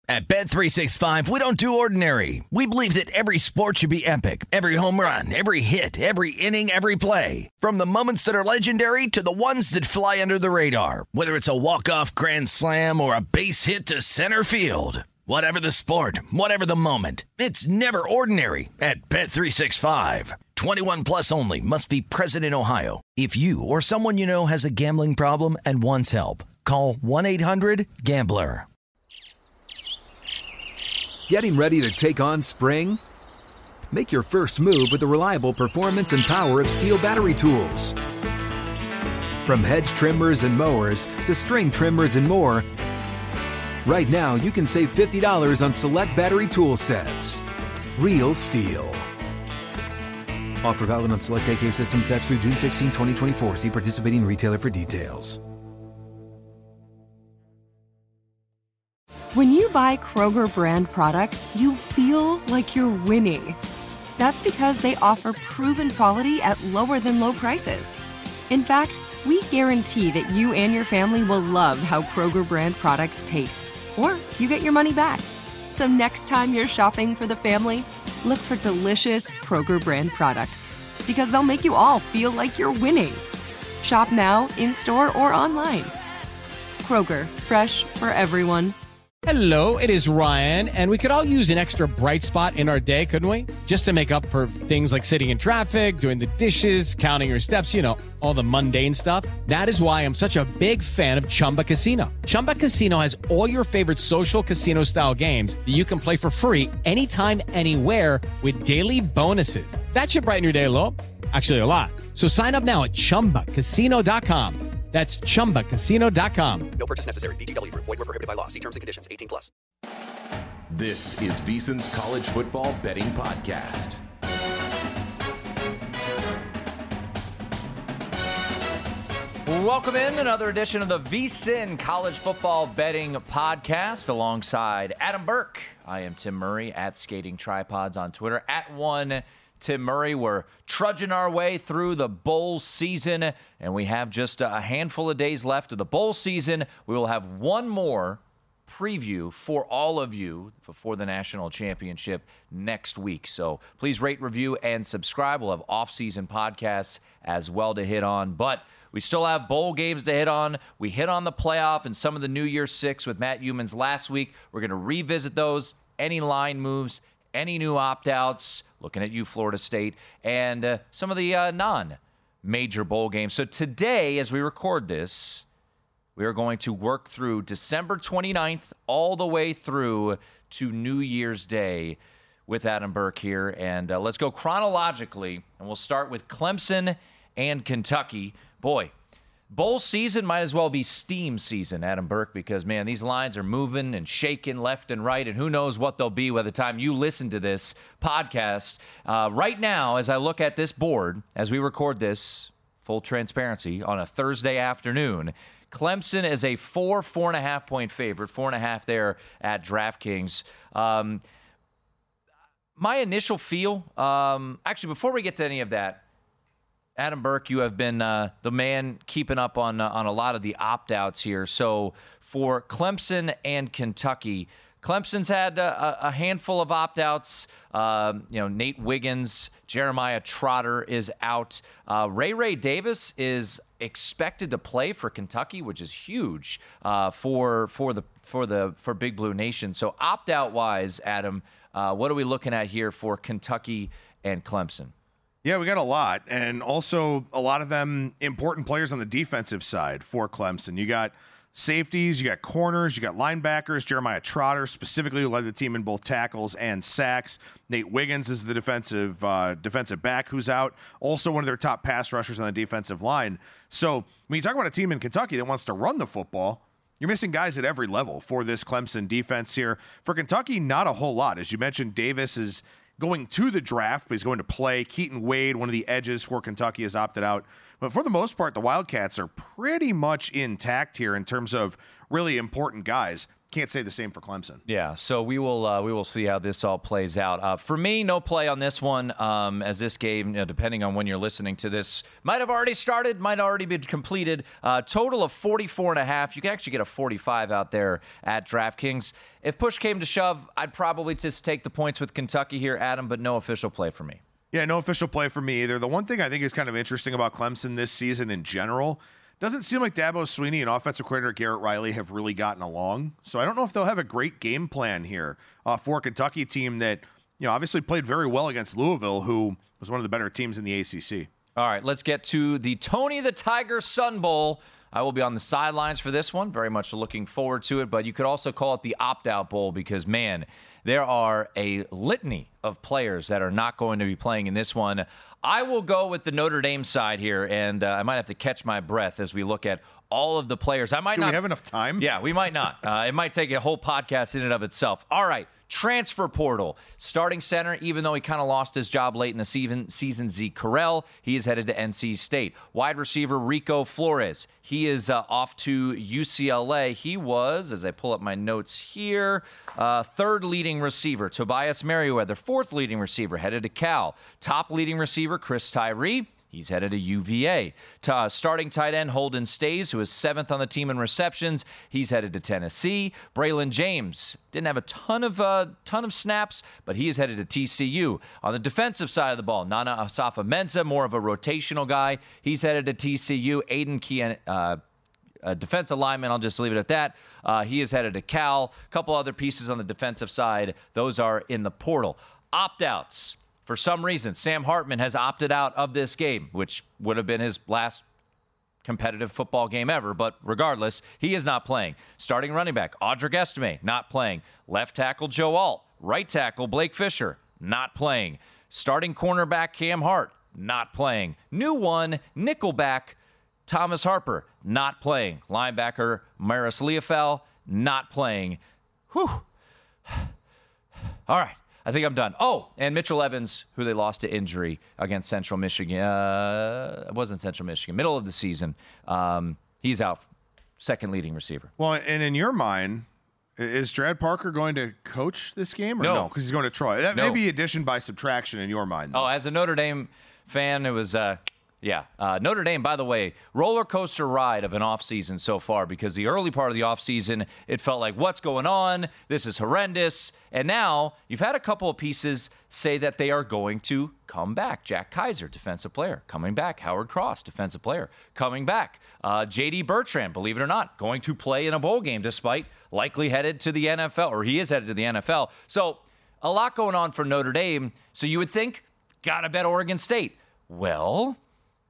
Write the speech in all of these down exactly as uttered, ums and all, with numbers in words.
At Bet three sixty-five, we don't do ordinary. We believe that every sport should be epic. Every home run, every hit, every inning, every play. From the moments that are legendary to the ones that fly under the radar. Whether it's a walk-off grand slam or a base hit to center field. Whatever the sport, whatever the moment. It's never ordinary at Bet three sixty-five. twenty-one plus only. Must be present in Ohio. If you or someone you know has a gambling problem and wants help, call one eight hundred gambler. Getting ready to take on spring? Make your first move with the reliable performance and power of Steel battery tools. From hedge trimmers and mowers to string trimmers and more, right now you can save fifty dollars on select battery tool sets. Real Steel. Offer valid on select A K system sets through June sixteenth, twenty twenty-four. See participating retailer for details. When you buy Kroger brand products, you feel like you're winning. That's because they offer proven quality at lower than low prices. In fact, we guarantee that you and your family will love how Kroger brand products taste, or you get your money back. So next time you're shopping for the family, look for delicious Kroger brand products, because they'll make you all feel like you're winning. Shop now, in-store, or online. Kroger, fresh for everyone. Hello, it is Ryan, and we could all use an extra bright spot in our day, couldn't we? Just to make up for things like sitting in traffic, doing the dishes, counting your steps, you know, all the mundane stuff. That is why I'm such a big fan of Chumba Casino. Chumba Casino has all your favorite social casino-style games that you can play for free anytime, anywhere with daily bonuses. That should brighten your day a little. Actually, a lot. So sign up now at chumba casino dot com. That's chumba casino dot com. No purchase necessary. V G W. Void where prohibited by law. See terms and conditions. eighteen plus. This is VSiN's College Football Betting Podcast. Welcome in another edition of the VSiN College Football Betting Podcast alongside Adam Burke. I am Tim Murray at Skating Tripods on Twitter, at one Tim Murray. We're trudging our way through the bowl season, and we have just a handful of days left of the bowl season. We will have one more preview for all of you before the national championship next week. So please rate, review, and subscribe. We'll have off-season podcasts as well to hit on, but we still have bowl games to hit on. We hit on the playoff and some of the New Year's Six with Matt Youmans last week. We're going to revisit those, any line moves, any new opt-outs, looking at you, Florida State, and uh, some of the uh, non-major bowl games. So today, as we record this, we are going to work through December twenty-ninth all the way through to New Year's Day with Adam Burke here. And uh, let's go chronologically, and we'll start with Clemson and Kentucky. Boy, bowl season might as well be steam season, Adam Burke, because, man, these lines are moving and shaking left and right, and who knows what they'll be by the time you listen to this podcast. Uh, right now, as I look at this board, as we record this, full transparency, on a Thursday afternoon, Clemson is a four, four and a half point favorite, four and a half there at DraftKings. Um, my initial feel, um, actually, before we get to any of that, Adam Burke, you have been uh, the man keeping up on uh, on a lot of the opt-outs here. So for Clemson and Kentucky, Clemson's had a, a handful of opt-outs. Um, you know, Nate Wiggins, Jeremiah Trotter is out. Uh, Ray Ray Davis is expected to play for Kentucky, which is huge uh, for for the for the for Big Blue Nation. So opt-out wise, Adam, uh, what are we looking at here for Kentucky and Clemson? Yeah, we got a lot, and also a lot of them important players on the defensive side for Clemson. You got safeties, you got corners, you got linebackers. Jeremiah Trotter specifically who led the team in both tackles and sacks. Nate Wiggins is the defensive uh, defensive back who's out. Also one of their top pass rushers on the defensive line. So when you talk about a team in Kentucky that wants to run the football, you're missing guys at every level for this Clemson defense here. For Kentucky, not a whole lot. As you mentioned, Davis is going to the draft, but he's going to play. Keaton Wade, one of the edges for Kentucky, has opted out. But for the most part, the Wildcats are pretty much intact here in terms of really important guys. can't say the same for Clemson. Yeah, so we will uh, we will see how this all plays out. Uh, for me, no play on this one, um, as this game, you know, depending on when you're listening to this, might have already started, might already been completed. Uh, total of forty-four and a half. You can actually get a forty-five out there at DraftKings. If push came to shove, I'd probably just take the points with Kentucky here, Adam, but no official play for me. Yeah, no official play for me either. The one thing I think is kind of interesting about Clemson this season in general, doesn't seem like Dabo Swinney and offensive coordinator Garrett Riley have really gotten along. So I don't know if they'll have a great game plan here uh, for a Kentucky team that, you know, obviously played very well against Louisville, who was one of the better teams in the A C C. All right, let's get to the Tony the Tiger Sun Bowl. I will be on the sidelines for this one. Very much looking forward to it. But you could also call it the opt-out bowl because, man, there are a litany of players that are not going to be playing in this one. I will go with the Notre Dame side here, and uh, I might have to catch my breath as we look at all of the players. I might Do not we have enough time? Yeah, we might not. Uh, it might take a whole podcast in and of itself. All right, transfer portal. Starting center, even though he kind of lost his job late in the season, season Zeke Correll, he is headed to N C State. Wide receiver Rico Flores, he is uh, off to U C L A. He was, as I pull up my notes here, uh, third leading receiver. Tobias Merriweather, fourth leading receiver, headed to Cal. Top leading receiver Chris Tyree, he's headed to U V A. To, uh, starting tight end Holden Stays, who is seventh on the team in receptions. He's headed to Tennessee. Braylon James didn't have a ton of uh, ton of snaps, but he is headed to T C U. On the defensive side of the ball, Nana Asafa-Mensah, more of a rotational guy. He's headed to T C U. Aiden Kian, uh, a defensive lineman, I'll just leave it at that. Uh, he is headed to Cal. A couple other pieces on the defensive side. Those are in the portal. Opt-outs. For some reason, Sam Hartman has opted out of this game, which would have been his last competitive football game ever. But regardless, he is not playing. Starting running back, Audric Estime, not playing. Left tackle, Joe Alt. Right tackle, Blake Fisher, not playing. Starting cornerback, Cam Hart, not playing. New one, nickelback, Thomas Harper, not playing. Linebacker, Maris Leofel, not playing. Whew. All right. I think I'm done. Oh, and Mitchell Evans, who they lost to injury against Central Michigan. Uh, it wasn't Central Michigan. Middle of the season. Um, he's out. Second leading receiver. Well, and in your mind, is Strad Parker going to coach this game or no? No, because he's going to Troy. That no. may be addition by subtraction in your mind, though. Oh, as a Notre Dame fan, it was... Uh, Yeah. Uh, Notre Dame, by the way, roller coaster ride of an offseason so far, because the early part of the offseason, it felt like, what's going on? This is horrendous. And now you've had a couple of pieces say that they are going to come back. Jack Kaiser, defensive player, coming back. Howard Cross, defensive player, coming back. Uh, J D Bertrand, believe it or not, going to play in a bowl game despite likely headed to the N F L, or he is headed to the N F L. So a lot going on for Notre Dame. So you would think, gotta bet Oregon State. Well...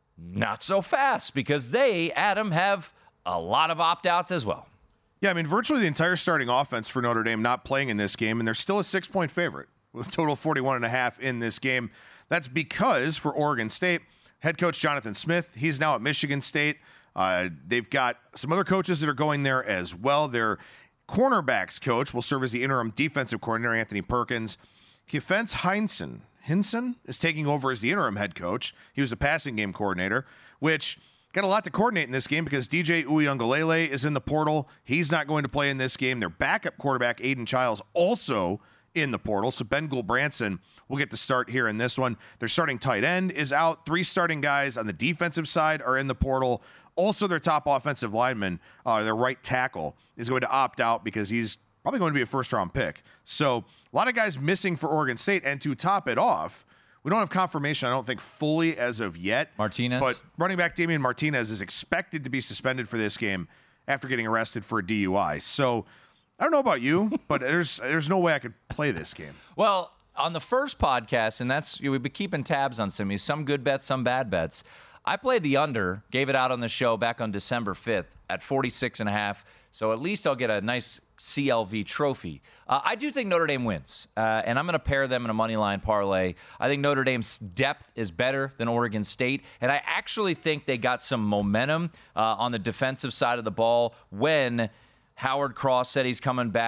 not so fast, because they, Adam, have a lot of opt-outs as well. Yeah, I mean, virtually the entire starting offense for Notre Dame not playing in this game, and they're still a six-point favorite with a total of forty-one and a half in this game. That's because for Oregon State, head coach Jonathan Smith, he's now at Michigan State. Uh, they've got some other coaches that are going there as well. Their cornerbacks coach will serve as the interim defensive coordinator, Anthony Perkins. Kefense Heinsohn, Hinson is taking over as the interim head coach. He was a passing game coordinator, which got a lot to coordinate in this game because D J Uiagalelei is in the portal. He's not going to play in this game. Their backup quarterback, Aiden Childs, also in the portal. So Ben Gulbranson will get the start here in this one. Their starting tight end is out. Three starting guys on the defensive side are in the portal. Also, their top offensive lineman, uh, their right tackle, is going to opt out because he's probably going to be a first-round pick. So a lot of guys missing for Oregon State. And to top it off, we don't have confirmation, I don't think, fully as of yet. Martinez? But running back Damian Martinez is expected to be suspended for this game after getting arrested for a D U I. So I don't know about you, but there's there's no way I could play this game. Well, on the first podcast, and that's we've been keeping tabs on some some good bets, some bad bets. I played the under, gave it out on the show back on December fifth at forty-six and a half. So at least I'll get a nice C L V trophy. Uh, I do think Notre Dame wins, uh, and I'm going to pair them in a money line parlay. I think Notre Dame's depth is better than Oregon State, and I actually think they got some momentum uh, on the defensive side of the ball when Howard Cross said he's coming back.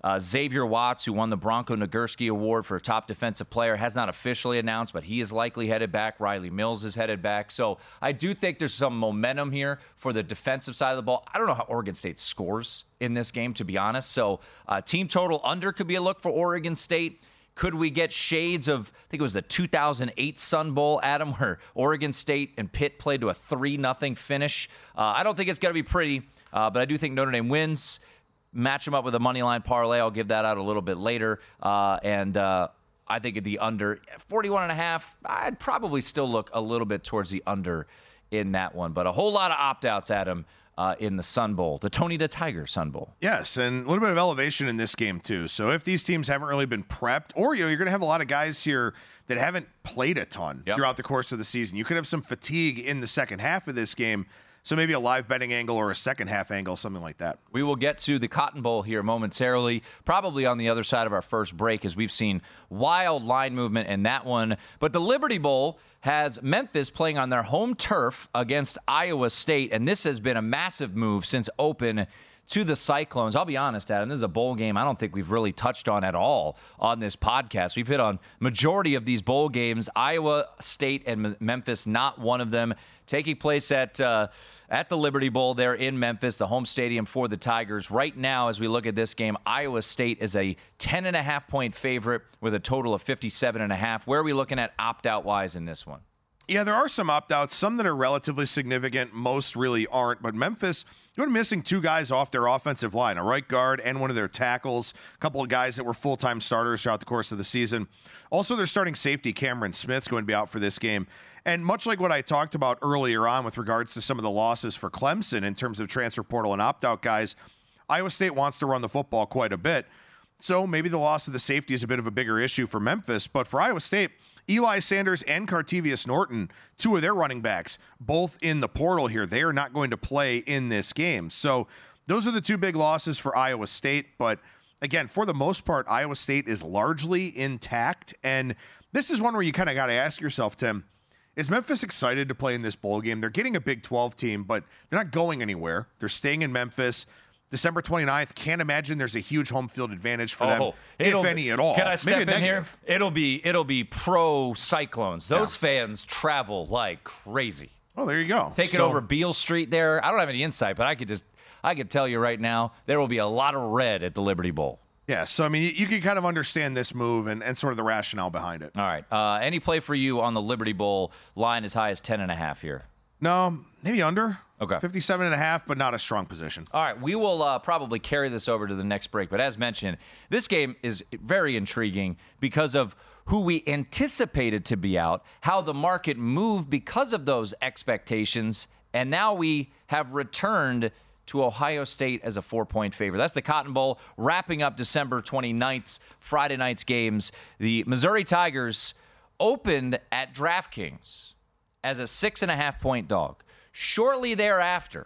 Uh, Xavier Watts, who won the Bronco Nagurski Award for top defensive player, has not officially announced, but he is likely headed back. Riley Mills is headed back. So I do think there's some momentum here for the defensive side of the ball. I don't know how Oregon State scores in this game, to be honest. So uh, team total under could be a look for Oregon State. Could we get shades of, I think it was the two thousand eight Sun Bowl, Adam, where Oregon State and Pitt played to a three nothing finish? Uh, I don't think it's going to be pretty, uh, but I do think Notre Dame wins. Match them up with a money line parlay. I'll give that out a little bit later. Uh, and uh, I think at the under, forty-one and a half, I'd probably still look a little bit towards the under in that one. But a whole lot of opt-outs, Adam, Uh, in the Sun Bowl, the Tony the Tiger Sun Bowl. Yes, and a little bit of elevation in this game too. So if these teams haven't really been prepped, or you know, you're going to have a lot of guys here that haven't played a ton yep. throughout the course of the season. You could have some fatigue in the second half of this game. So maybe a live betting angle or a second half angle, something like that. We will get to the Cotton Bowl here momentarily, probably on the other side of our first break, as we've seen wild line movement in that one. But the Liberty Bowl has Memphis playing on their home turf against Iowa State, and this has been a massive move since open to the Cyclones. I'll be honest, Adam, this is a bowl game I don't think we've really touched on at all on this podcast. We've hit on majority of these bowl games. Iowa State and Memphis, not one of them, taking place at uh, at the Liberty Bowl there in Memphis, the home stadium for the Tigers. Right now, as we look at this game, Iowa State is a ten and a half point favorite with a total of fifty-seven and a half. Where are we looking at opt-out wise in this one? Yeah, there are some opt-outs, some that are relatively significant. Most really aren't. But Memphis, you're missing two guys off their offensive line, a right guard and one of their tackles, a couple of guys that were full-time starters throughout the course of the season. Also, their starting safety, Cameron Smith's going to be out for this game. And much like what I talked about earlier on with regards to some of the losses for Clemson in terms of transfer portal and opt-out guys, Iowa State wants to run the football quite a bit. So maybe the loss of the safety is a bit of a bigger issue for Memphis. But for Iowa State, Eli Sanders and Cartevious Norton, two of their running backs, both in the portal here. They are not going to play in this game. So those are the two big losses for Iowa State. But again, for the most part, Iowa State is largely intact. And this is one where you kind of got to ask yourself, Tim, is Memphis excited to play in this bowl game? They're getting a Big twelve team, but they're not going anywhere. They're staying in Memphis. December twenty-ninth, can't imagine there's a huge home field advantage for them, oh, if any at all. Can I step Maybe in here? It'll be it'll be pro Cyclones. Those yeah. fans travel like crazy. Oh, there you go. Taking so, over Beale Street there. I don't have any insight, but I could just I could tell you right now there will be a lot of red at the Liberty Bowl. Yeah, so I mean, you, you can kind of understand this move and, and sort of the rationale behind it. All right. Uh, any play for you on the Liberty Bowl line as high as ten and a half here? No, maybe under. Okay. fifty-seven and a half, but not a strong position. All right. We will uh, probably carry this over to the next break. But as mentioned, this game is very intriguing because of who we anticipated to be out, how the market moved because of those expectations, and now we have returned to Ohio State as a four-point favorite. That's the Cotton Bowl, wrapping up December twenty-ninth, Friday night's games. The Missouri Tigers opened at DraftKings as a six-and-a-half-point dog. Shortly thereafter,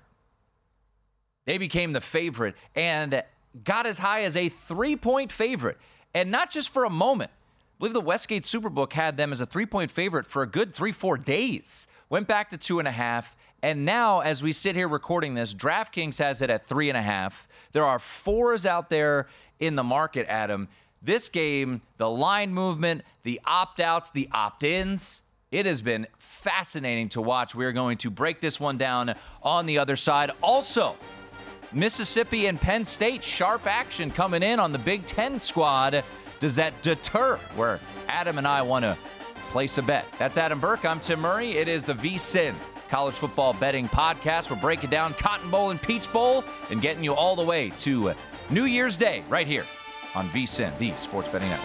they became the favorite and got as high as a three-point favorite. And not just for a moment. I believe the Westgate Superbook had them as a three-point favorite for a good three, four days. Went back to two and a half. And now, as we sit here recording this, DraftKings has it at three and a half. There are fours out there in the market, Adam. This game, the line movement, the opt-outs, the opt-ins, it has been fascinating to watch. We're going to break this one down on the other side. Also, Mississippi and Penn State, sharp action coming in on the Big Ten squad. Does that deter where Adam and I want to place a bet? That's Adam Burke. I'm Tim Murray. It is the VSiN College Football Betting Podcast. We're breaking down Cotton Bowl and Peach Bowl and getting you all the way to New Year's Day right here on VSiN, the Sports Betting Network.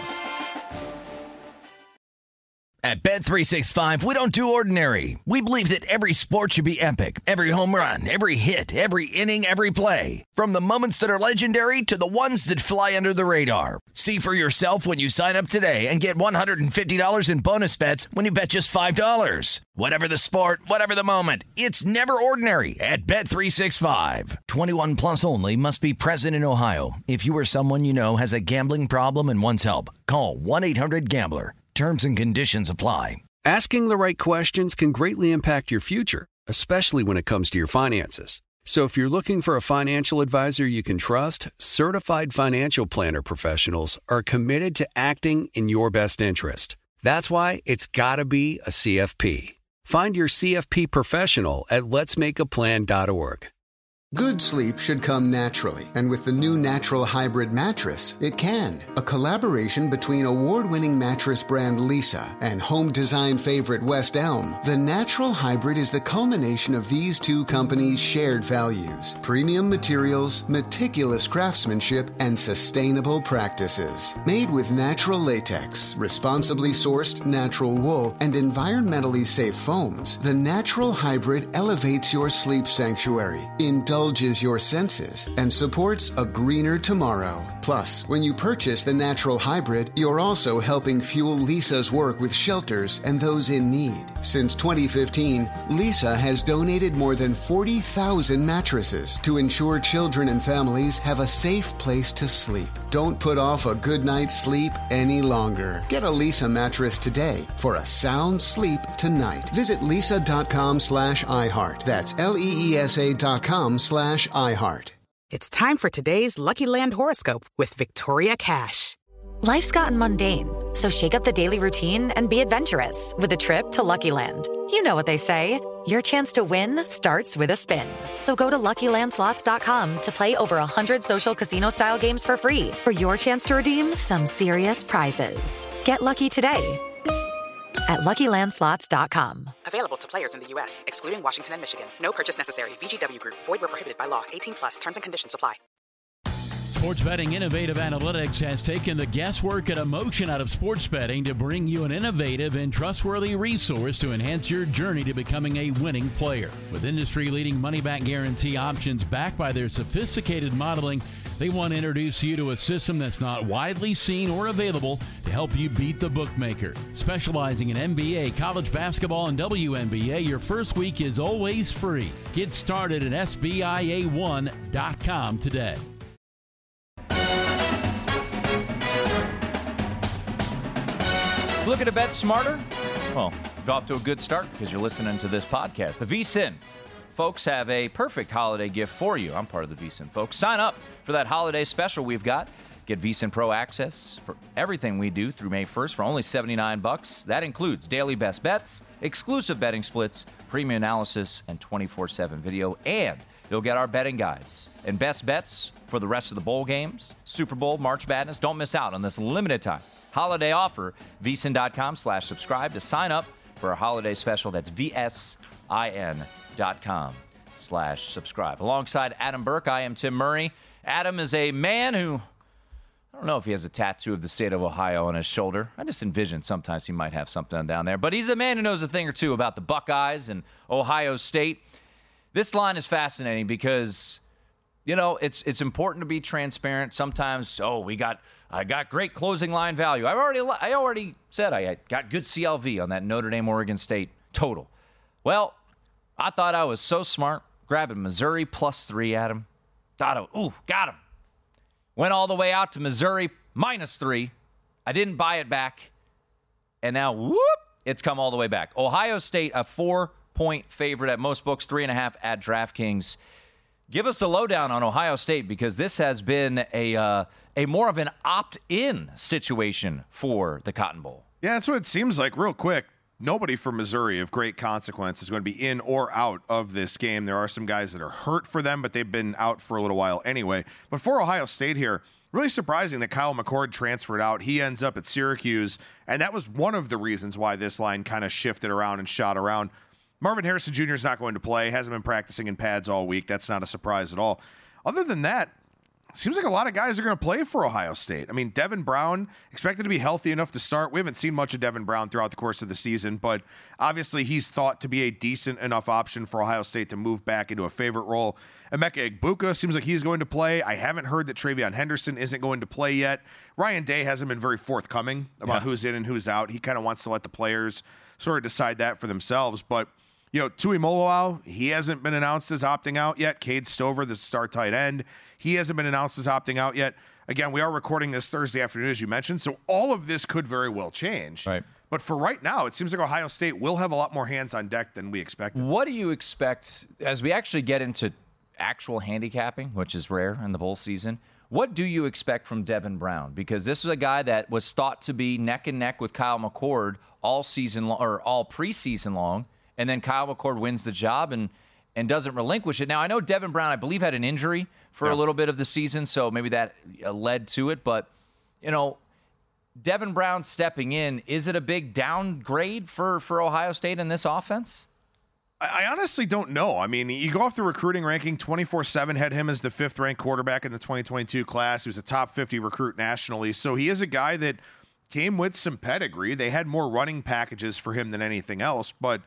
At Bet three sixty-five, we don't do ordinary. We believe that every sport should be epic. Every home run, every hit, every inning, every play. From the moments that are legendary to the ones that fly under the radar. See for yourself when you sign up today and get one hundred fifty dollars in bonus bets when you bet just five dollars. Whatever the sport, whatever the moment, it's never ordinary at Bet three sixty-five. twenty-one plus only. Must be present in Ohio. If you or someone you know has a gambling problem and wants help, call one eight hundred gambler. Terms and conditions apply. Asking the right questions can greatly impact your future, especially when it comes to your finances. So if you're looking for a financial advisor you can trust, certified financial planner professionals are committed to acting in your best interest. That's why it's got to be a C F P. Find your C F P professional at lets make a plan dot org. Good sleep should come naturally, and with the new Natural Hybrid mattress, it can. A collaboration between award-winning mattress brand Leesa and home design favorite West Elm, the Natural Hybrid is the culmination of these two companies' shared values: premium materials, meticulous craftsmanship, and sustainable practices. Made with natural latex, responsibly sourced natural wool, and environmentally safe foams, the Natural Hybrid elevates your sleep sanctuary, indulges your senses, and supports a greener tomorrow. Plus, when you purchase the Natural Hybrid, you're also helping fuel Leesa's work with shelters and those in need. Since twenty fifteen, Leesa has donated more than forty thousand mattresses to ensure children and families have a safe place to sleep. Don't put off a good night's sleep any longer. Get a Leesa mattress today for a sound sleep tonight. Visit leesa.com slash iHeart. That's L-E-E-S-A dot com slash iHeart. It's time for today's Lucky Land horoscope with Victoria Cash. Life's gotten mundane, so shake up the daily routine and be adventurous with a trip to Lucky Land. You know what they say, your chance to win starts with a spin. So go to lucky land slots dot com to play over one hundred social casino-style games for free for your chance to redeem some serious prizes. Get lucky today at lucky land slots dot com. Available to players in the U S, excluding Washington and Michigan. No purchase necessary. V G W Group. Void where prohibited by law. eighteen plus. Terms and conditions apply. Sports Betting Innovative Analytics has taken the guesswork and emotion out of sports betting to bring you an innovative and trustworthy resource to enhance your journey to becoming a winning player. With industry-leading money-back guarantee options backed by their sophisticated modeling, they want to introduce you to a system that's not widely seen or available to help you beat the bookmaker. Specializing in N B A, college basketball, and W N B A, your first week is always free. Get started at S B I A one dot com today. Looking to bet smarter? Well, you're off to a good start because you're listening to this podcast. The V S I N folks have a perfect holiday gift for you. I'm part of the V S I N folks. Sign up for that holiday special we've got. Get V S I N Pro access for everything we do through May first for only seventy-nine bucks. That includes daily best bets, exclusive betting splits, premium analysis, and twenty-four seven video. And you'll get our betting guides and best bets for the rest of the bowl games, Super Bowl, March Madness. Don't miss out on this limited time holiday offer. V S I N dot com slash subscribe to sign up for our holiday special. That's V S I N dot com slash subscribe. Alongside Adam Burke, I am Tim Murray. Adam is a man who, I don't know if he has a tattoo of the state of Ohio on his shoulder. I just envision sometimes he might have something down there. But he's a man who knows a thing or two about the Buckeyes and Ohio State. This line is fascinating because, you know, it's it's important to be transparent. Sometimes, oh, we got I got great closing line value. I already I already said I got good C L V on that Notre Dame Oregon State total. Well, I thought I was so smart grabbing Missouri plus three, Adam. Thought, I, ooh, got him. Went all the way out to Missouri minus three. I didn't buy it back, and now whoop, it's come all the way back. Ohio State a four-point favorite at most books, three and a half at DraftKings. Give us a lowdown on Ohio State because this has been a uh, a more of an opt-in situation for the Cotton Bowl. Yeah, that's what it seems like. Real quick, nobody from Missouri of great consequence is going to be in or out of this game. There are some guys that are hurt for them, but they've been out for a little while anyway. But for Ohio State here, really surprising that Kyle McCord transferred out. He ends up at Syracuse, and that was one of the reasons why this line kind of shifted around and shot around. Marvin Harrison Junior is not going to play. Hasn't been practicing in pads all week. That's not a surprise at all. Other than that, seems like a lot of guys are going to play for Ohio State. I mean, Devin Brown, expected to be healthy enough to start. We haven't seen much of Devin Brown throughout the course of the season, but obviously he's thought to be a decent enough option for Ohio State to move back into a favorite role. Emeka Egbuka seems like he's going to play. I haven't heard that Travion Henderson isn't going to play yet. Ryan Day hasn't been very forthcoming about yeah. who's in and who's out. He kind of wants to let the players sort of decide that for themselves, but you know, Tui Moloau, he hasn't been announced as opting out yet. Cade Stover, the star tight end, he hasn't been announced as opting out yet. Again, we are recording this Thursday afternoon, as you mentioned, so all of this could very well change. Right. But for right now, it seems like Ohio State will have a lot more hands on deck than we expected. What do you expect as we actually get into actual handicapping, which is rare in the bowl season, what do you expect from Devin Brown? Because this was a guy that was thought to be neck and neck with Kyle McCord all season long, or all preseason long, and then Kyle McCord wins the job and and doesn't relinquish it. Now, I know Devin Brown, I believe, had an injury for yeah. a little bit of the season, so maybe that uh, led to it. But, you know, Devin Brown stepping in, is it a big downgrade for, for Ohio State in this offense? I honestly don't know. I mean, you go off the recruiting ranking, twenty-four seven had him as the fifth-ranked quarterback in the twenty twenty-two class. He was a top fifty recruit nationally. So he is a guy that came with some pedigree. They had more running packages for him than anything else. But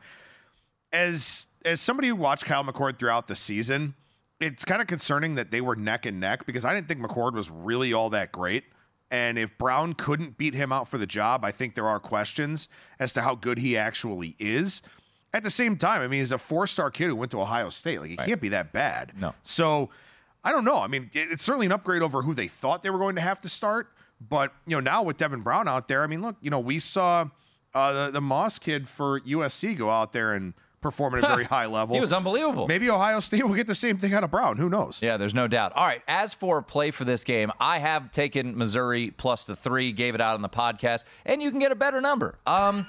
as as somebody who watched Kyle McCord throughout the season, it's kind of concerning that they were neck and neck because I didn't think McCord was really all that great. And if Brown couldn't beat him out for the job, I think there are questions as to how good he actually is. At the same time, I mean, he's a four-star kid who went to Ohio State. Like, he right. can't be that bad. No. So, I don't know. I mean, it's certainly an upgrade over who they thought they were going to have to start. But, you know, now with Devin Brown out there, I mean, look, you know, we saw uh, the, the Moss kid for U S C go out there and perform at a very high level. He was unbelievable. Maybe Ohio State will get the same thing out of Brown. Who knows? Yeah, there's no doubt. All right, as for play for this game, I have taken Missouri plus the three, gave it out on the podcast, and you can get a better number. Um...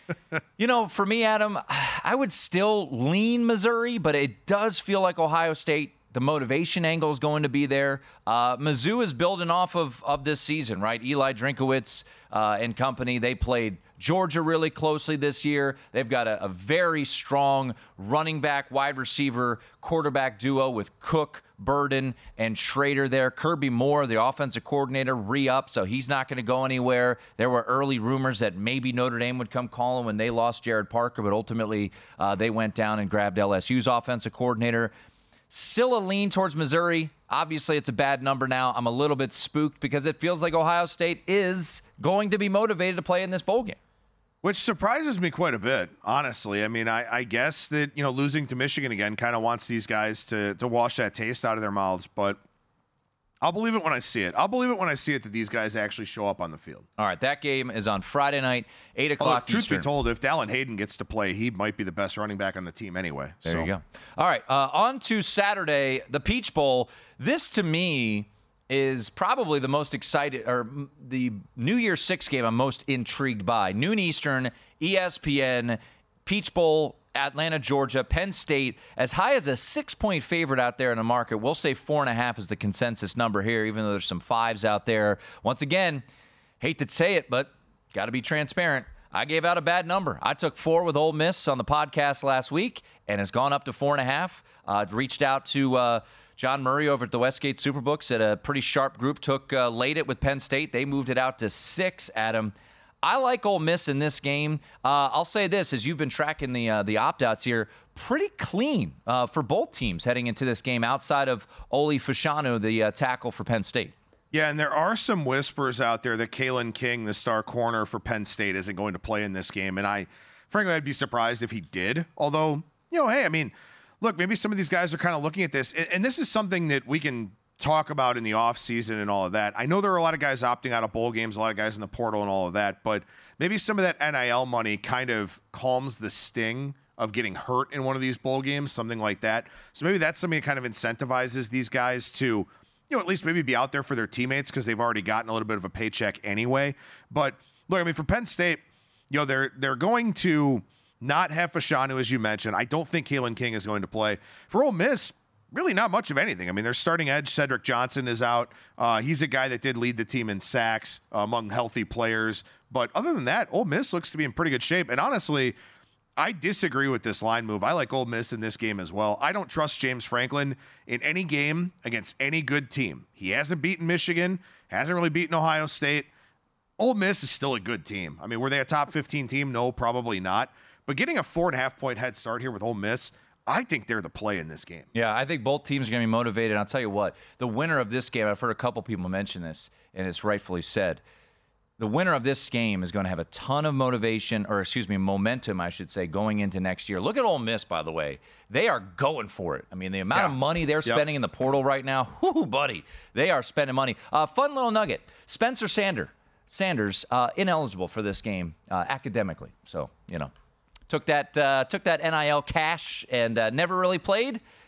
You know, for me, Adam, I would still lean Missouri, but it does feel like Ohio State, the motivation angle is going to be there. Uh, Mizzou is building off of, of this season, right? Eli Drinkowitz uh, and company, they played Georgia really closely this year. They've got a, a very strong running back, wide receiver, quarterback duo with Cook, Burden, and Schrader there. Kirby Moore, the offensive coordinator, re-up, so he's not going to go anywhere. There were early rumors that maybe Notre Dame would come calling when they lost Jared Parker, but ultimately uh, they went down and grabbed L S U's offensive coordinator. Still a lean towards Missouri. Obviously, it's a bad number now. I'm a little bit spooked because it feels like Ohio State is going to be motivated to play in this bowl game. Which surprises me quite a bit, honestly. I mean, I, I guess that, you know, losing to Michigan again kind of wants these guys to to wash that taste out of their mouths, but I'll believe it when I see it. I'll believe it when I see it that these guys actually show up on the field. All right, that game is on Friday night, eight o'clock Truth Eastern. be told, if Dallin Hayden gets to play, he might be the best running back on the team anyway. There so. you go. All right, uh, on to Saturday, the Peach Bowl. This, to me, is probably the most excited, or the New Year's Six game I'm most intrigued by. Noon Eastern, E S P N, Peach Bowl, Atlanta, Georgia, Penn State, as high as a six-point favorite out there in the market. We'll say four and a half is the consensus number here, even though there's some fives out there. Once again, hate to say it, but got to be transparent. I gave out a bad number. I took four with Ole Miss on the podcast last week, and it's gone up to four and a half. Uh, reached out to uh, John Murray over at the Westgate Superbooks at a pretty sharp group. Took uh, laid it with Penn State. They moved it out to six, Adam. I like Ole Miss in this game. Uh, I'll say this, as you've been tracking the uh, the opt-outs here, pretty clean uh, for both teams heading into this game outside of Oli Fashanu, the uh, tackle for Penn State. Yeah, and there are some whispers out there that Kalen King, the star corner for Penn State, isn't going to play in this game. And I, frankly, I'd be surprised if he did. Although, you know, hey, I mean, look, maybe some of these guys are kind of looking at this. And, and this is something that we can talk about in the offseason and all of that. I know there are a lot of guys opting out of bowl games, a lot of guys in the portal and all of that. But maybe some of that N I L money kind of calms the sting of getting hurt in one of these bowl games, something like that. So maybe that's something that kind of incentivizes these guys to, you know, at least maybe be out there for their teammates because they've already gotten a little bit of a paycheck anyway. But look, I mean, for Penn State, you know, they're they're going to not have Fashanu, as you mentioned. I don't think Kalen King is going to play. For Ole Miss, really not much of anything. I mean, their starting edge, Cedric Johnson, is out. Uh, he's a guy that did lead the team in sacks uh, among healthy players. But other than that, Ole Miss looks to be in pretty good shape. And honestly, I disagree with this line move. I like Ole Miss in this game as well. I don't trust James Franklin in any game against any good team. He hasn't beaten Michigan, hasn't really beaten Ohio State. Ole Miss is still a good team. I mean, were they a top fifteen team? No, probably not. But getting a four and a half point head start here with Ole Miss, I think they're the play in this game. Yeah, I think both teams are going to be motivated. And I'll tell you what, the winner of this game, I've heard a couple people mention this, and it's rightfully said, the winner of this game is going to have a ton of motivation, or excuse me, momentum, I should say, going into next year. Look at Ole Miss, by the way. They are going for it. I mean, the amount yeah. of money they're spending yep. in the portal right now, whoo, buddy, they are spending money. Uh, fun little nugget, Spencer Sander, Sanders, uh, ineligible for this game uh, academically. So, you know. Took that uh, took that N I L cash and uh, never really played,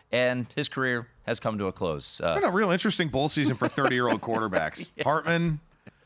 and his career has come to a close. Uh, Been a real interesting bowl season for thirty-year-old quarterbacks. yeah. Hartman,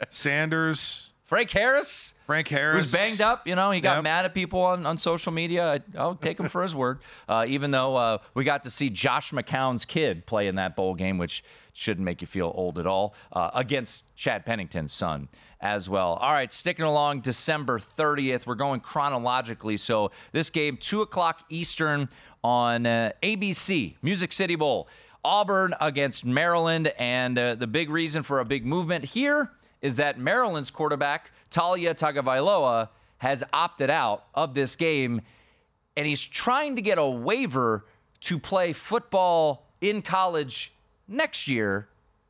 Sanders. Frank Harris. Frank Harris. Who's banged up. You know, he got yep. mad at people on, on social media. I, I'll take him for his word. Uh, even though uh, we got to see Josh McCown's kid play in that bowl game, which shouldn't make you feel old at all, uh, against Chad Pennington's son as well. All right, sticking along December thirtieth. We're going chronologically. So this game, two o'clock Eastern on uh, A B C, Music City Bowl. Auburn against Maryland. And uh, the big reason for a big movement here is that Maryland's quarterback, Talia Tagovailoa, has opted out of this game, and he's trying to get a waiver to play football in college next year.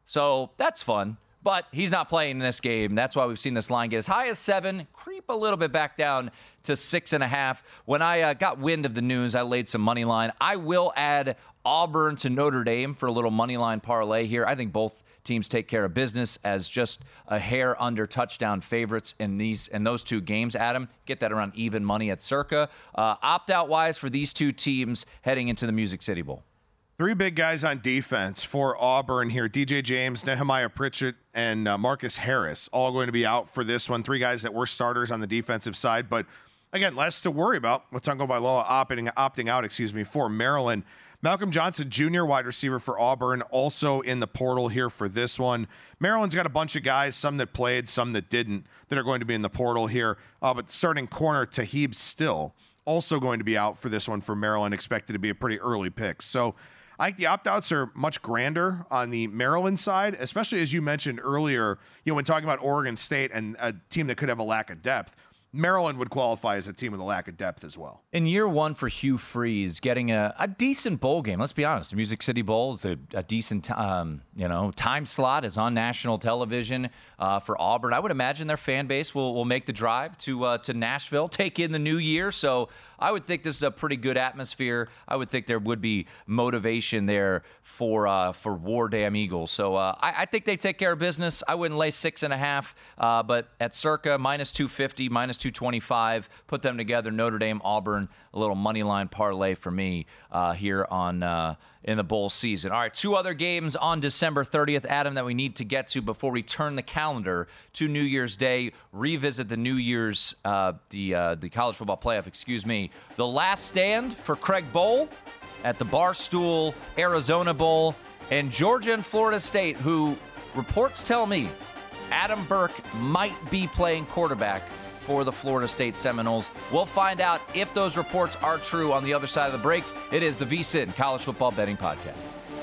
So that's fun, but he's not playing in this game. That's why we've seen this line get as high as seven, creep a little bit back down to six and a half. When I uh, got wind of the news, I laid some money line. I will add Auburn to Notre Dame for a little money line parlay here. I think both teams take care of business as just a hair under touchdown favorites in these in those two games. Adam, get that around even money at Circa. Uh, opt-out wise for these two teams heading into the Music City Bowl. Three big guys on defense for Auburn here. D J James, Nehemiah Pritchett, and uh, Marcus Harris all going to be out for this one. Three guys that were starters on the defensive side, but again, less to worry about. With Tagovailoa opting, opting out, excuse me, for Maryland. Malcolm Johnson, Junior wide receiver for Auburn, also in the portal here for this one. Maryland's got a bunch of guys, some that played, some that didn't, that are going to be in the portal here. Uh, but starting corner, Tahib Still, also going to be out for this one for Maryland, expected to be a pretty early pick. So I think the opt-outs are much grander on the Maryland side, especially as you mentioned earlier, you know, when talking about Oregon State and a team that could have a lack of depth. Maryland would qualify as a team with a lack of depth as well. In year one for Hugh Freeze, getting a, a decent bowl game. Let's be honest, the Music City Bowl is a, a decent um, you know, time slot. It's on national television uh, for Auburn. I would imagine their fan base will, will make the drive to uh, to Nashville, take in the new year. So I would think this is a pretty good atmosphere. I would think there would be motivation there for uh, for War Damn Eagles. So uh, I, I think they take care of business. I wouldn't lay six and a half, uh, but at Circa, minus two fifty, minus two twenty-five, put them together. Notre Dame, Auburn, a little money line parlay for me uh, here on uh, in the bowl season. All right, two other games on December thirtieth, Adam, that we need to get to before we turn the calendar to New Year's Day, revisit the New Year's, uh, the uh, the college football playoff, excuse me. The last stand for Craig Bowl at the Barstool Arizona Bowl, and Georgia and Florida State, who reports tell me Adam Burke might be playing quarterback for the Florida State Seminoles. We'll find out if those reports are true on the other side of the break. It is the V S I N College Football Betting Podcast.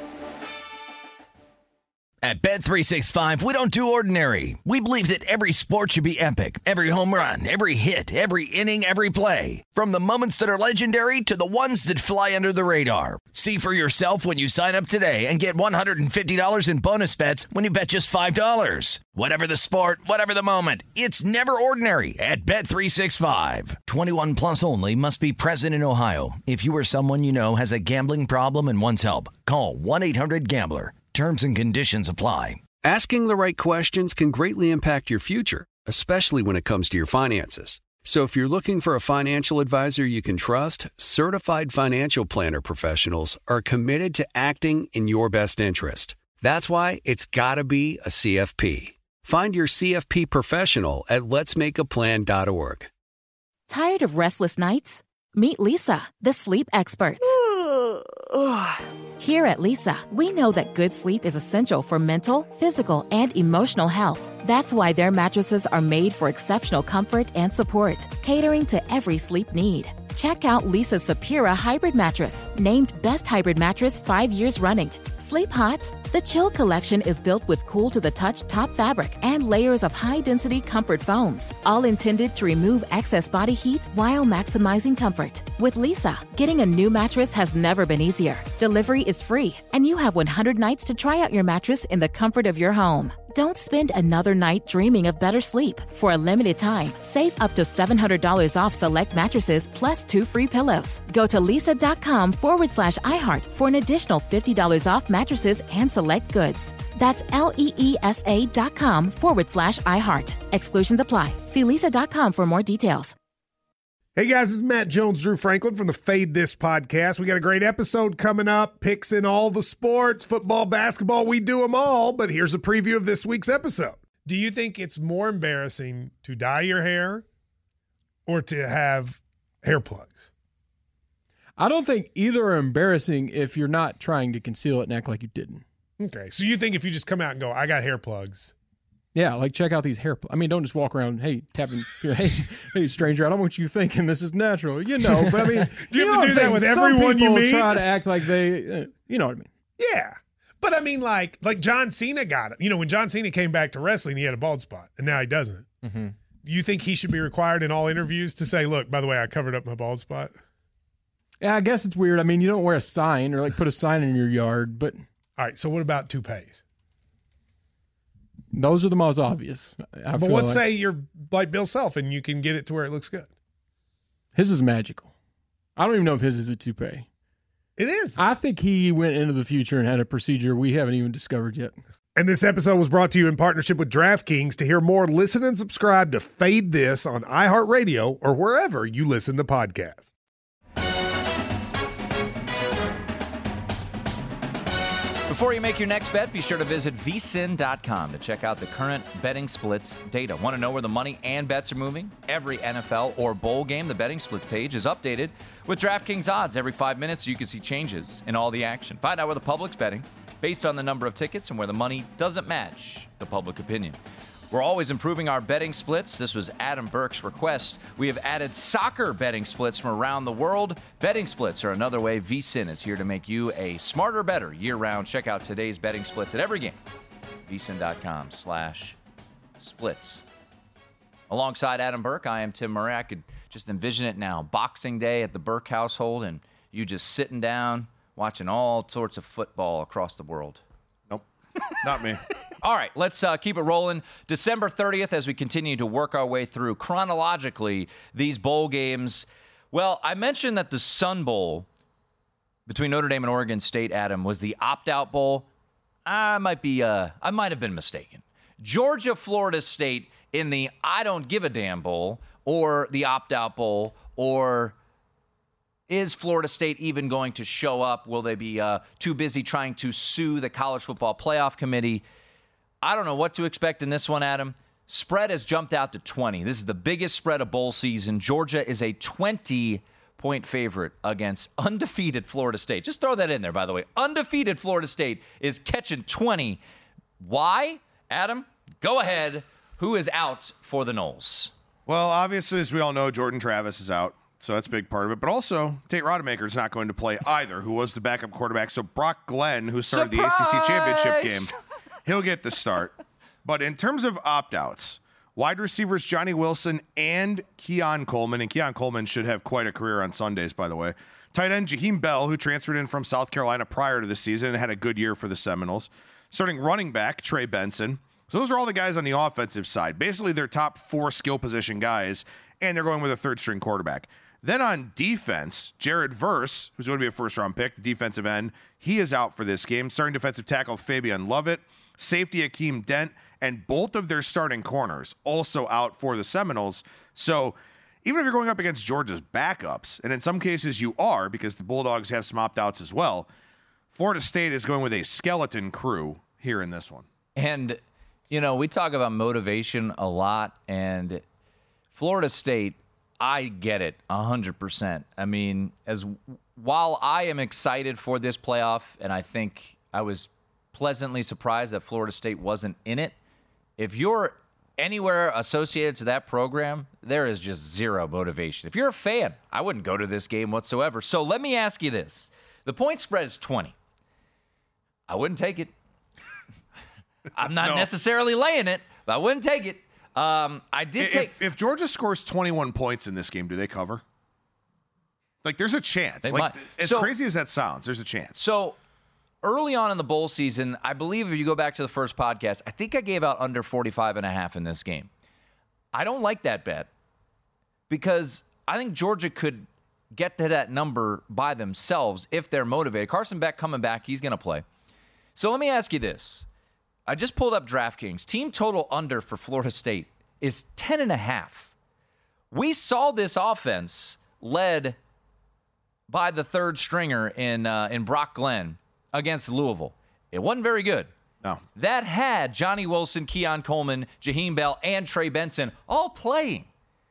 At Bet three sixty-five, we don't do ordinary. We believe that every sport should be epic. Every home run, every hit, every inning, every play. From the moments that are legendary to the ones that fly under the radar. See for yourself when you sign up today and get one hundred fifty dollars in bonus bets when you bet just five dollars. Whatever the sport, whatever the moment, it's never ordinary at Bet three sixty-five. twenty-one plus only. Must be present in Ohio. If you or someone you know has a gambling problem and wants help, call one eight hundred gambler. Terms and conditions apply. Asking the right questions can greatly impact your future, especially when it comes to your finances. So if you're looking for a financial advisor you can trust, certified financial planner professionals are committed to acting in your best interest. That's why it's got to be a C F P. Find your C F P professional at lets make a plan dot org. Tired of restless nights? Meet Lisa, the sleep experts. Here at Lisa, we know that good sleep is essential for mental, physical, and emotional health. That's why their mattresses are made for exceptional comfort and support, catering to every sleep need. Check out Lisa's Sapira Hybrid Mattress, named Best Hybrid Mattress five years running. Sleep hot? The Chill Collection is built with cool-to-the-touch top fabric and layers of high-density comfort foams, all intended to remove excess body heat while maximizing comfort. With Lisa, getting a new mattress has never been easier. Delivery is free, and you have one hundred nights to try out your mattress in the comfort of your home. Don't spend another night dreaming of better sleep. For a limited time, save up to seven hundred dollars off select mattresses plus two free pillows. Go to lisa.com forward slash iHeart for an additional fifty dollars off mattresses and select goods. That's L-E-E-S-A dot com forward slash iHeart. Exclusions apply. See lisa dot com for more details. Hey guys, this is Matt Jones, Drew Franklin from the Fade This podcast. We got a great episode coming up, picks in all the sports, football, basketball, we do them all, but here's a preview of this week's episode. Do you think it's more embarrassing to dye your hair or to have hair plugs? I don't think either are embarrassing if you're not trying to conceal it and act like you didn't. Okay, so you think if you just come out and go, I got hair plugs. Yeah, like check out these hair plugs. I mean, don't just walk around, hey, tapping, hey, hey, stranger, I don't want you thinking this is natural. You know, but I mean, do you, you have know to do that with Some everyone you people meet? try to act like they, uh, you know what I mean. Yeah. But I mean, like, like John Cena got it. You know, when John Cena came back to wrestling, he had a bald spot, and now he doesn't. Mm-hmm. You think he should be required in all interviews to say, look, by the way, I covered up my bald spot? Yeah, I guess it's weird. I mean, you don't wear a sign or like put a sign in your yard, but. All right, so what about toupees? Those are the most obvious. I but feel let's like. say you're like Bill Self and you can get it to where it looks good. His is magical. I don't even know if his is a toupee. It is. I think he went into the future and had a procedure we haven't even discovered yet. And this episode was brought to you in partnership with DraftKings. To hear more, listen and subscribe to Fade This on iHeartRadio or wherever you listen to podcasts. Before you make your next bet, be sure to visit V S I N dot com to check out the current betting splits data. Want to know where the money and bets are moving? Every N F L or bowl game, the betting splits page is updated with DraftKings odds every five minutes so you can see changes in all the action. Find out where the public's betting based on the number of tickets and where the money doesn't match the public opinion. We're always improving our betting splits. This was Adam Burke's request. We have added soccer betting splits from around the world. Betting splits are another way V S I N is here to make you a smarter, better year-round. Check out today's betting splits at every game. V S I N dot com slash splits. Alongside Adam Burke, I am Tim Murray. I could just envision it now. Boxing Day at the Burke household, and you just sitting down, watching all sorts of football across the world. Nope, not me. All right, let's uh, keep it rolling. December thirtieth, as we continue to work our way through chronologically these bowl games. Well, I mentioned that the Sun Bowl between Notre Dame and Oregon State, Adam, was the opt-out bowl. I might be, uh, I might have been mistaken. Georgia, Florida State in the I don't give a damn bowl, or the opt-out bowl, or is Florida State even going to show up? Will they be uh, too busy trying to sue the College Football Playoff Committee? I don't know what to expect in this one, Adam. Spread has jumped out to twenty. This is the biggest spread of bowl season. Georgia is a twenty-point favorite against undefeated Florida State. Just throw that in there, by the way. Undefeated Florida State is catching twenty. Why? Adam, go ahead. Who is out for the Noles? Well, obviously, as we all know, Jordan Travis is out. So that's a big part of it. But also, Tate Rodemaker is not going to play either, who was the backup quarterback. So Brock Glenn, who started Surprise! the A C C championship game, he'll get the start. But in terms of opt-outs, wide receivers Johnny Wilson and Keon Coleman, and Keon Coleman should have quite a career on Sundays, by the way. Tight end Jaheim Bell, who transferred in from South Carolina prior to the season and had a good year for the Seminoles. Starting running back Trey Benson. So those are all the guys on the offensive side. Basically, their top four skill position guys, and they're going with a third-string quarterback. Then on defense, Jared Verse, who's going to be a first-round pick, the defensive end, he is out for this game. Starting defensive tackle Fabian Lovett, safety Akeem Dent, and both of their starting corners also out for the Seminoles. So even if you're going up against Georgia's backups, and in some cases you are because the Bulldogs have some opt-outs as well, Florida State is going with a skeleton crew here in this one. And, you know, we talk about motivation a lot, and Florida State, I get it one hundred percent. I mean, as while I am excited for this playoff, and I think I was pleasantly surprised that Florida State wasn't in it, if you're anywhere associated to that program, there is just zero motivation. If you're a fan, I wouldn't go to this game whatsoever. So let me ask you this. The point spread is twenty. I wouldn't take it. I'm not No. necessarily laying it, but I wouldn't take it. Um, I did If, take... if Georgia scores twenty-one points in this game, do they cover? Like, there's a chance. They Like, might. as So- crazy as that sounds, there's a chance. So early on in the bowl season, I believe if you go back to the first podcast, I think I gave out under forty-five and a half in this game. I don't like that bet because I think Georgia could get to that number by themselves if they're motivated. Carson Beck coming back, he's going to play. So let me ask you this. I just pulled up DraftKings. Team total under for Florida State is ten and a half. We saw this offense led by the third stringer in uh, in Brock Glenn against Louisville. It wasn't very good. No. That had Johnny Wilson, Keon Coleman, Jaheim Bell, and Trey Benson all playing.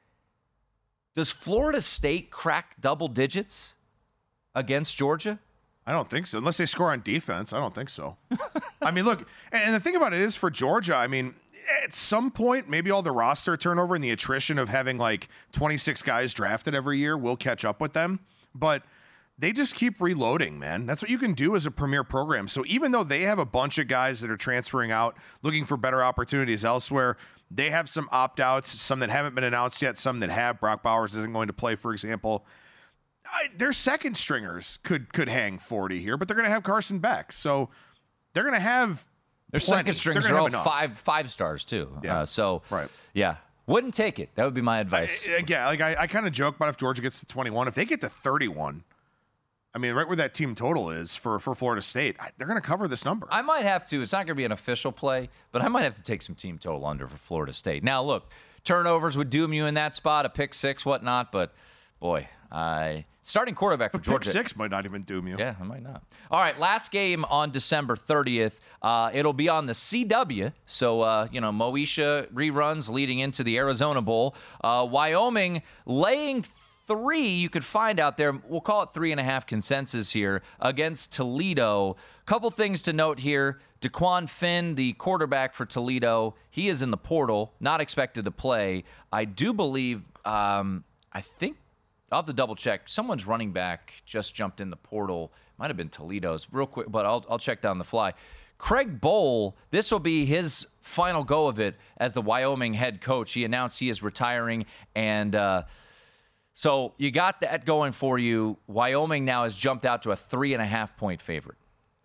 Does Florida State crack double digits against Georgia? I don't think so. Unless they score on defense. I don't think so. I mean, look, and the thing about it is for Georgia, I mean, at some point, maybe all the roster turnover and the attrition of having like twenty-six guys drafted every year will catch up with them. But they just keep reloading, man. That's what you can do as a premier program. So even though they have a bunch of guys that are transferring out, looking for better opportunities elsewhere, they have some opt-outs, some that haven't been announced yet, some that have. Brock Bowers isn't going to play, for example. I, their second stringers could could hang forty here, but they're going to have Carson Beck. So they're going to have Their plenty. second stringers They're are gonna all have five enough. five stars too. Yeah. Uh, so Right. yeah, wouldn't take it. That would be my advice. I, yeah, like I, I kind of joke about if Georgia gets to twenty-one. If they get to thirty-one, I mean, right where that team total is for, for Florida State, I, they're going to cover this number. I might have to. It's not going to be an official play, but I might have to take some team total under for Florida State. Now, look, turnovers would doom you in that spot, a pick six, whatnot. But boy, I starting quarterback for But Georgia. pick six might not even doom you. Yeah, I might not. All right, last game on December thirtieth. Uh, it'll be on the C W. So, uh, you know, Moesha reruns leading into the Arizona Bowl. Uh, Wyoming laying three, you could find out there. We'll call it three and a half consensus here against Toledo. Couple things to note here. DeQuan Finn, the quarterback for Toledo, he is in the portal, not expected to play. I do believe, um, I think, I'll have to double check. Someone's running back just jumped in the portal. Might have been Toledo's. Real quick, but I'll, I'll check down the fly. Craig Bowl, this will be his final go of it as the Wyoming head coach. He announced he is retiring, and uh, so you got that going for you. Wyoming now has jumped out to a three and a half point favorite.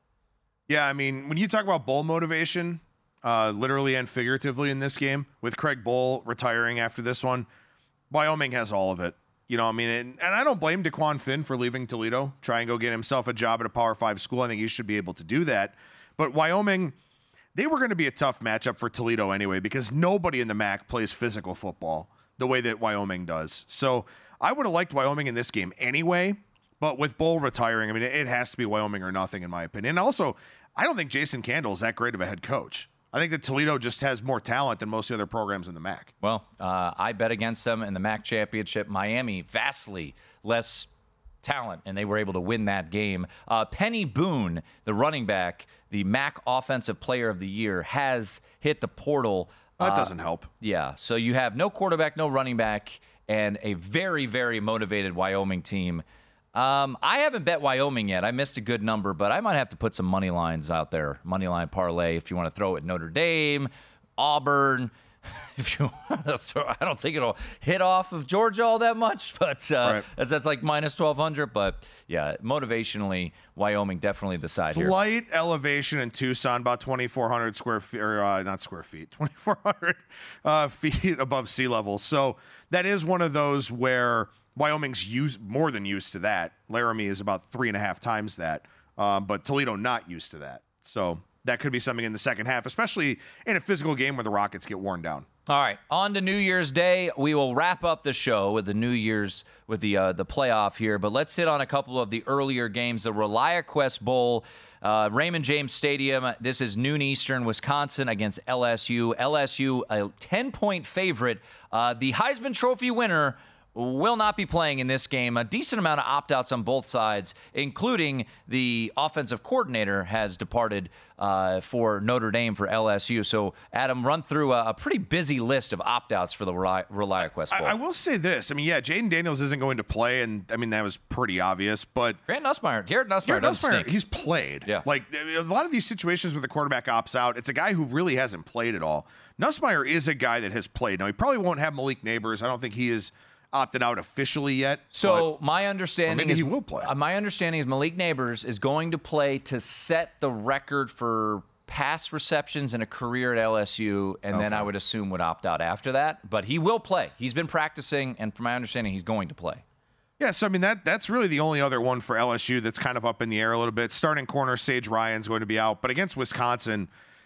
Yeah, I mean, when you talk about bowl motivation, uh, literally and figuratively in this game, with Craig Bowl retiring after this one, Wyoming has all of it. You know, I mean, and, and I don't blame DeQuan Finn for leaving Toledo, try and go get himself a job at a Power Five school. I think he should be able to do that. But Wyoming, they were going to be a tough matchup for Toledo anyway, because nobody in the M A C plays physical football the way that Wyoming does. So I would have liked Wyoming in this game anyway, but with Bowl retiring, I mean, it has to be Wyoming or nothing, in my opinion. And also, I don't think Jason Candle is that great of a head coach. I think that Toledo just has more talent than most of the other programs in the M A C. Well, uh, I bet against them in the M A C championship. Miami, vastly less talent, and they were able to win that game. Uh, Penny Boone, the running back, the M A C Offensive Player of the Year, has hit the portal. That Uh, doesn't help. Yeah, so you have no quarterback, no running back, and a very, very motivated Wyoming team. Um, I haven't bet Wyoming yet. I missed a good number, but I might have to put some money lines out there. Money line parlay if you want to throw it Notre Dame, Auburn. If you want to throw, I don't think it'll hit off of Georgia all that much, but uh, Right. that's, that's like minus twelve hundred. But yeah, motivationally, Wyoming definitely the side here. Slight elevation in Tucson, about twenty-four hundred square feet, or uh, not square feet, twenty-four hundred uh, feet above sea level. So that is one of those where Wyoming's used more than used to that. Laramie is about three and a half times that, um, but Toledo not used to that. So that could be something in the second half, especially in a physical game where the Rockets get worn down. All right, on to New Year's Day. We will wrap up the show with the New Year's, with the uh, the playoff here. But let's hit on a couple of the earlier games. The ReliaQuest Bowl, uh, Raymond James Stadium. This is noon Eastern, Wisconsin against L S U. L S U, a ten-point favorite. Uh, the Heisman Trophy winner will not be playing in this game. A decent amount of opt-outs on both sides, including the offensive coordinator has departed uh, for Notre Dame for L S U. So, Adam, run through a, a pretty busy list of opt-outs for the Reli- ReliaQuest Bowl. I, I will say this. I mean, yeah, Jaden Daniels isn't going to play, and I mean, that was pretty obvious, but Grant Nussmeier, Garrett Nussmeier Garrett doesn't Nussmeier, stink. he's played. Yeah. Like, a lot of these situations where the quarterback opts out, it's a guy who really hasn't played at all. Nussmeier is a guy that has played. Now, he probably won't have Malik Neighbors. I don't think he is opted out officially yet. So but, my understanding maybe is he will play. Uh, my understanding is Malik Neighbors is going to play to set the record for pass receptions in a career at L S U, and then Okay. I would assume would opt out after that. But he will play. He's been practicing, and from my understanding, he's going to play. Yeah, so I mean that that's really the only other one for L S U that's kind of up in the air a little bit. Starting corner Sage Ryan's going to be out, but against Wisconsin,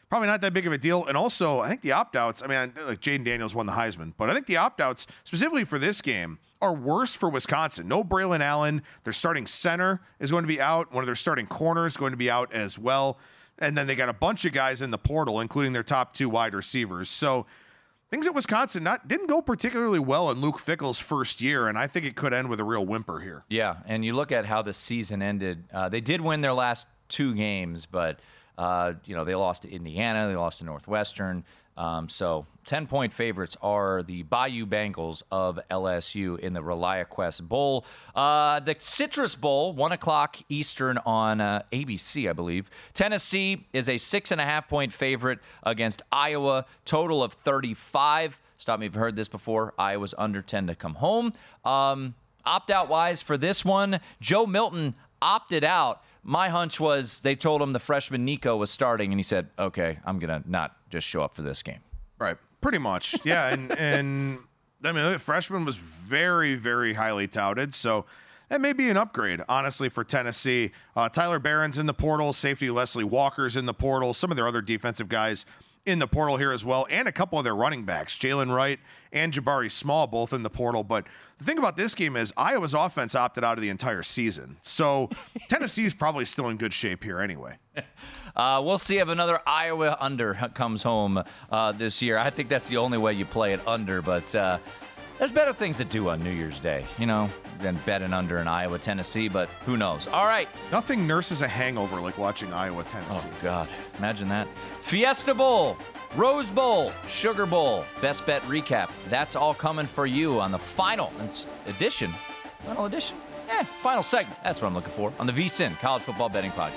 probably not that big of a deal. And also, I think the opt-outs, I mean, like Jaden Daniels won the Heisman, but I think the opt-outs, specifically for this game, are worse for Wisconsin. No Braylon Allen. Their starting center is going to be out. One of their starting corners is going to be out as well. And then they got a bunch of guys in the portal, including their top two wide receivers. So things at Wisconsin not didn't go particularly well in Luke Fickell's first year, and I think it could end with a real whimper here. Yeah, and you look at how the season ended. Uh, they did win their last two games, but uh, you know they lost to Indiana, they lost to Northwestern. Um, so ten-point favorites are the Bayou Bengals of L S U in the ReliaQuest Bowl. Uh, the Citrus Bowl, one o'clock Eastern on uh, A B C, I believe. Tennessee is a six-and-a-half-point favorite against Iowa, total of thirty-five. Stop me if you've heard this before. Iowa's under ten to come home. Um, opt-out-wise for this one, Joe Milton opted out. My hunch was they told him the freshman Nico was starting, and he said, okay, I'm going to not just show up for this game. Right. Pretty much. Yeah. And, and I mean, the freshman was very, very highly touted. So that may be an upgrade, honestly, for Tennessee. Uh, Tyler Barron's in the portal. Safety Leslie Walker's in the portal. Some of their other defensive guys in the portal here as well, and a couple of their running backs, Jalen Wright and Jabari Small, both in the portal. But the thing about this game is Iowa's offense opted out of the entire season. So Tennessee's probably still in good shape here anyway. Uh, we'll see if another Iowa under comes home uh, this year. I think that's the only way you play it under, but uh, there's better things to do on New Year's Day, you know, than betting under in Iowa, Tennessee, but who knows? All right. Nothing nurses a hangover like watching Iowa, Tennessee. Oh, God. Imagine that. Fiesta Bowl, Rose Bowl, Sugar Bowl, Best Bet Recap. That's all coming for you on the final edition. Final edition? Yeah, final segment. That's what I'm looking for on the VSiN College Football Betting Podcast.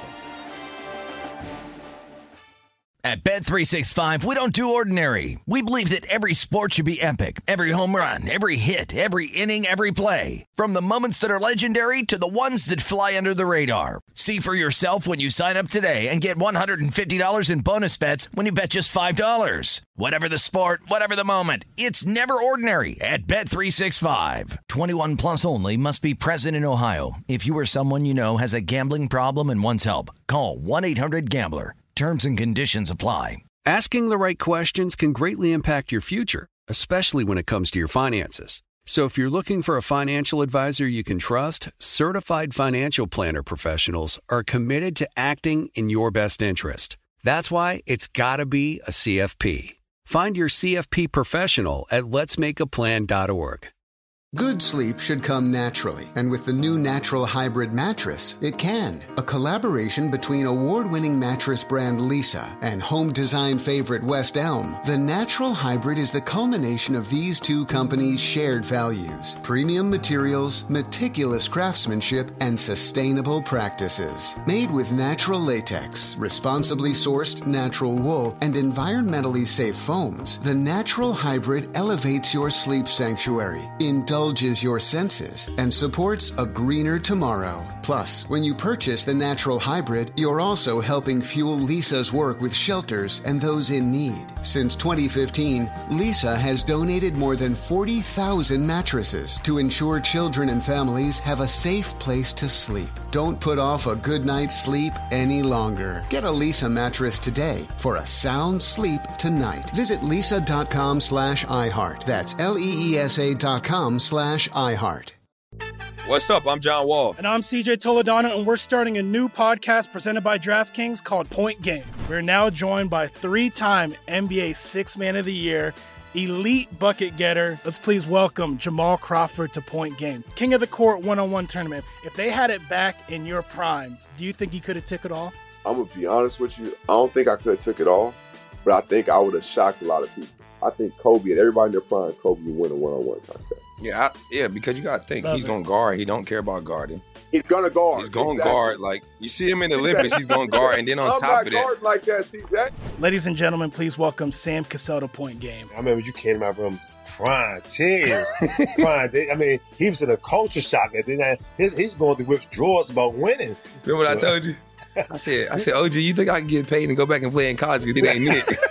At Bet three sixty-five, we don't do ordinary. We believe that every sport should be epic. Every home run, every hit, every inning, every play. From the moments that are legendary to the ones that fly under the radar. See for yourself when you sign up today and get one hundred fifty dollars in bonus bets when you bet just five dollars. Whatever the sport, whatever the moment, it's never ordinary at Bet three sixty-five. twenty-one plus only. Must be present in Ohio. If you or someone you know has a gambling problem and wants help, call one eight hundred gambler. Terms and conditions apply. Asking the right questions can greatly impact your future, especially when it comes to your finances. So if you're looking for a financial advisor you can trust, certified financial planner professionals are committed to acting in your best interest. That's why it's got to be a C F P. Find your C F P professional at lets make a plan dot org. Good sleep should come naturally, and with the new Natural Hybrid mattress, it can. A collaboration between award-winning mattress brand Leesa and home design favorite West Elm, the Natural Hybrid is the culmination of these two companies' shared values: premium materials, meticulous craftsmanship, and sustainable practices. Made with natural latex, responsibly sourced natural wool, and environmentally safe foams, the Natural Hybrid elevates your sleep sanctuary, indulges your senses, and supports a greener tomorrow. Plus, when you purchase the Natural Hybrid, you're also helping fuel Leesa's work with shelters and those in need. Since twenty fifteen, Leesa has donated more than forty thousand mattresses to ensure children and families have a safe place to sleep. Don't put off a good night's sleep any longer. Get a Leesa mattress today for a sound sleep tonight. Visit leesa.com slash iHeart. That's L-E-E-S-A dot com slash iHeart. What's up? I'm John Wall. And I'm C J Toledano, and we're starting a new podcast presented by DraftKings called Point Game. We're now joined by three-time N B A Sixth Man of the Year, elite bucket getter. Let's please welcome Jamal Crawford to Point Game. King of the Court one-on-one tournament. If they had it back in your prime, do you think you could have took it all? I'm going to be honest with you. I don't think I could have took it all, but I think I would have shocked a lot of people. I think Kobe and everybody in their prime, Kobe would win a one-on-one contest. Yeah, I, yeah, because you got to think, Love he's going to guard. He don't care about guarding. He's going to guard. He's going to exactly. guard. Like, you see him in the Olympics, he's going to guard. And then on I'm top of that. I'm not guarding like that, C J. Ladies and gentlemen, please welcome Sam Cassell to Point Game. I remember you came out from prime tears. prime, I mean, he was in a culture shock. And then his, he's going through withdrawals about winning. Remember what I told you? I said, I said, O G, you think I can get paid and go back and play in college because it ain't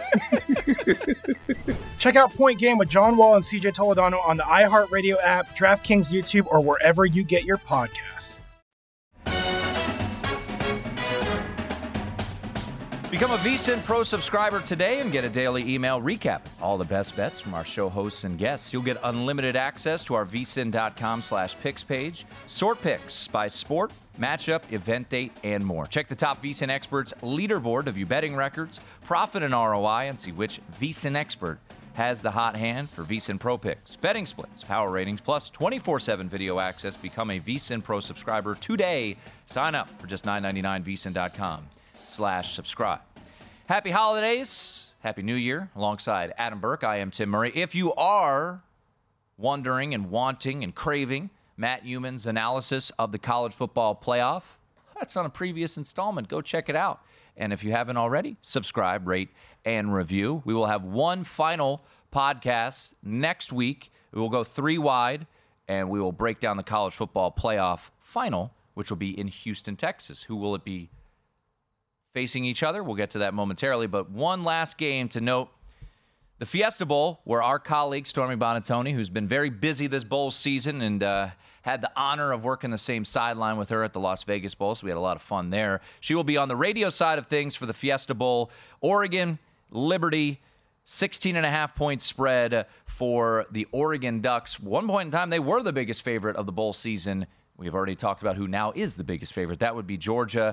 it? Check out Point Game with John Wall and C J Toledano on the iHeartRadio app, DraftKings YouTube, or wherever you get your podcasts. Become a VSiN Pro subscriber today and get a daily email recap. All the best bets from our show hosts and guests. You'll get unlimited access to our vsin.com slash picks page. Sort picks by sport, matchup, event date, and more. Check the top VSiN experts leaderboard to view betting records, profit and R O I, and see which VSiN expert has the hot hand for VSiN Pro picks, betting splits, power ratings, plus twenty-four seven video access. Become a VSiN Pro subscriber today. Sign up for just nine ninety-nine, vsin.com slash subscribe. Happy holidays. Happy New Year. Alongside Adam Burke, I am Tim Murray. If you are wondering and wanting and craving Matt Euman's analysis of the college football playoff, that's on a previous installment. Go check it out. And if you haven't already, subscribe, rate, and review. We will have one final podcast next week. We will go three wide, and we will break down the college football playoff final, which will be in Houston, Texas. Who will it be facing each other? We'll get to that momentarily. But one last game to note. The Fiesta Bowl, where our colleague Stormy Bonatoni, who's been very busy this bowl season and uh, had the honor of working the same sideline with her at the Las Vegas Bowl, so we had a lot of fun there. She will be on the radio side of things for the Fiesta Bowl. Oregon, Liberty, sixteen and a half point spread for the Oregon Ducks. One point in time, they were the biggest favorite of the bowl season. We've already talked about who now is the biggest favorite. That would be Georgia.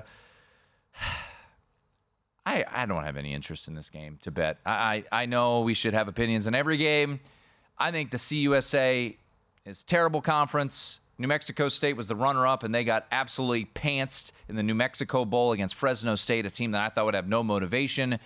I, I don't have any interest in this game to bet. I, I, I know we should have opinions on every game. I think the C U S A is a terrible conference. New Mexico State was the runner-up, and they got absolutely pantsed in the New Mexico Bowl against Fresno State, a team that I thought would have no motivation.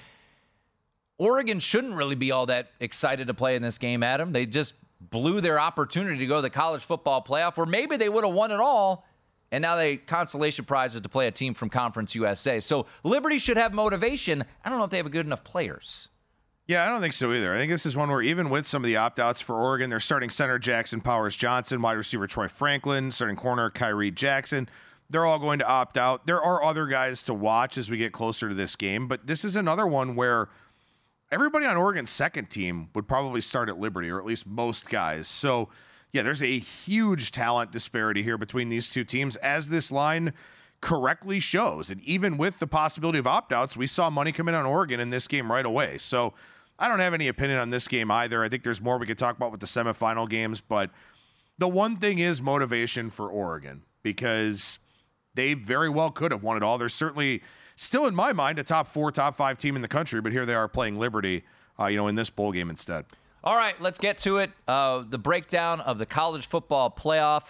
Oregon shouldn't really be all that excited to play in this game, Adam. They just blew their opportunity to go to the college football playoff, where maybe they would have won it all. And now they consolation prizes to play a team from Conference U S A. So Liberty should have motivation. I don't know if they have good enough players. Yeah, I don't think so either. I think this is one where even with some of the opt-outs for Oregon, they're starting center Jackson Powers Johnson, wide receiver Troy Franklin, starting corner Kyrie Jackson. They're all going to opt out. There are other guys to watch as we get closer to this game, but this is another one where everybody on Oregon's second team would probably start at Liberty, or at least most guys. So yeah, there's a huge talent disparity here between these two teams, as this line correctly shows. And even with the possibility of opt-outs, we saw money come in on Oregon in this game right away. So I don't have any opinion on this game either. I think there's more we could talk about with the semifinal games. But the one thing is motivation for Oregon, because they very well could have won it all. They're certainly still, in my mind, a top four, top five team in the country. But here they are playing Liberty, uh, you know, in this bowl game instead. All right, let's get to it. Uh, the breakdown of the college football playoff.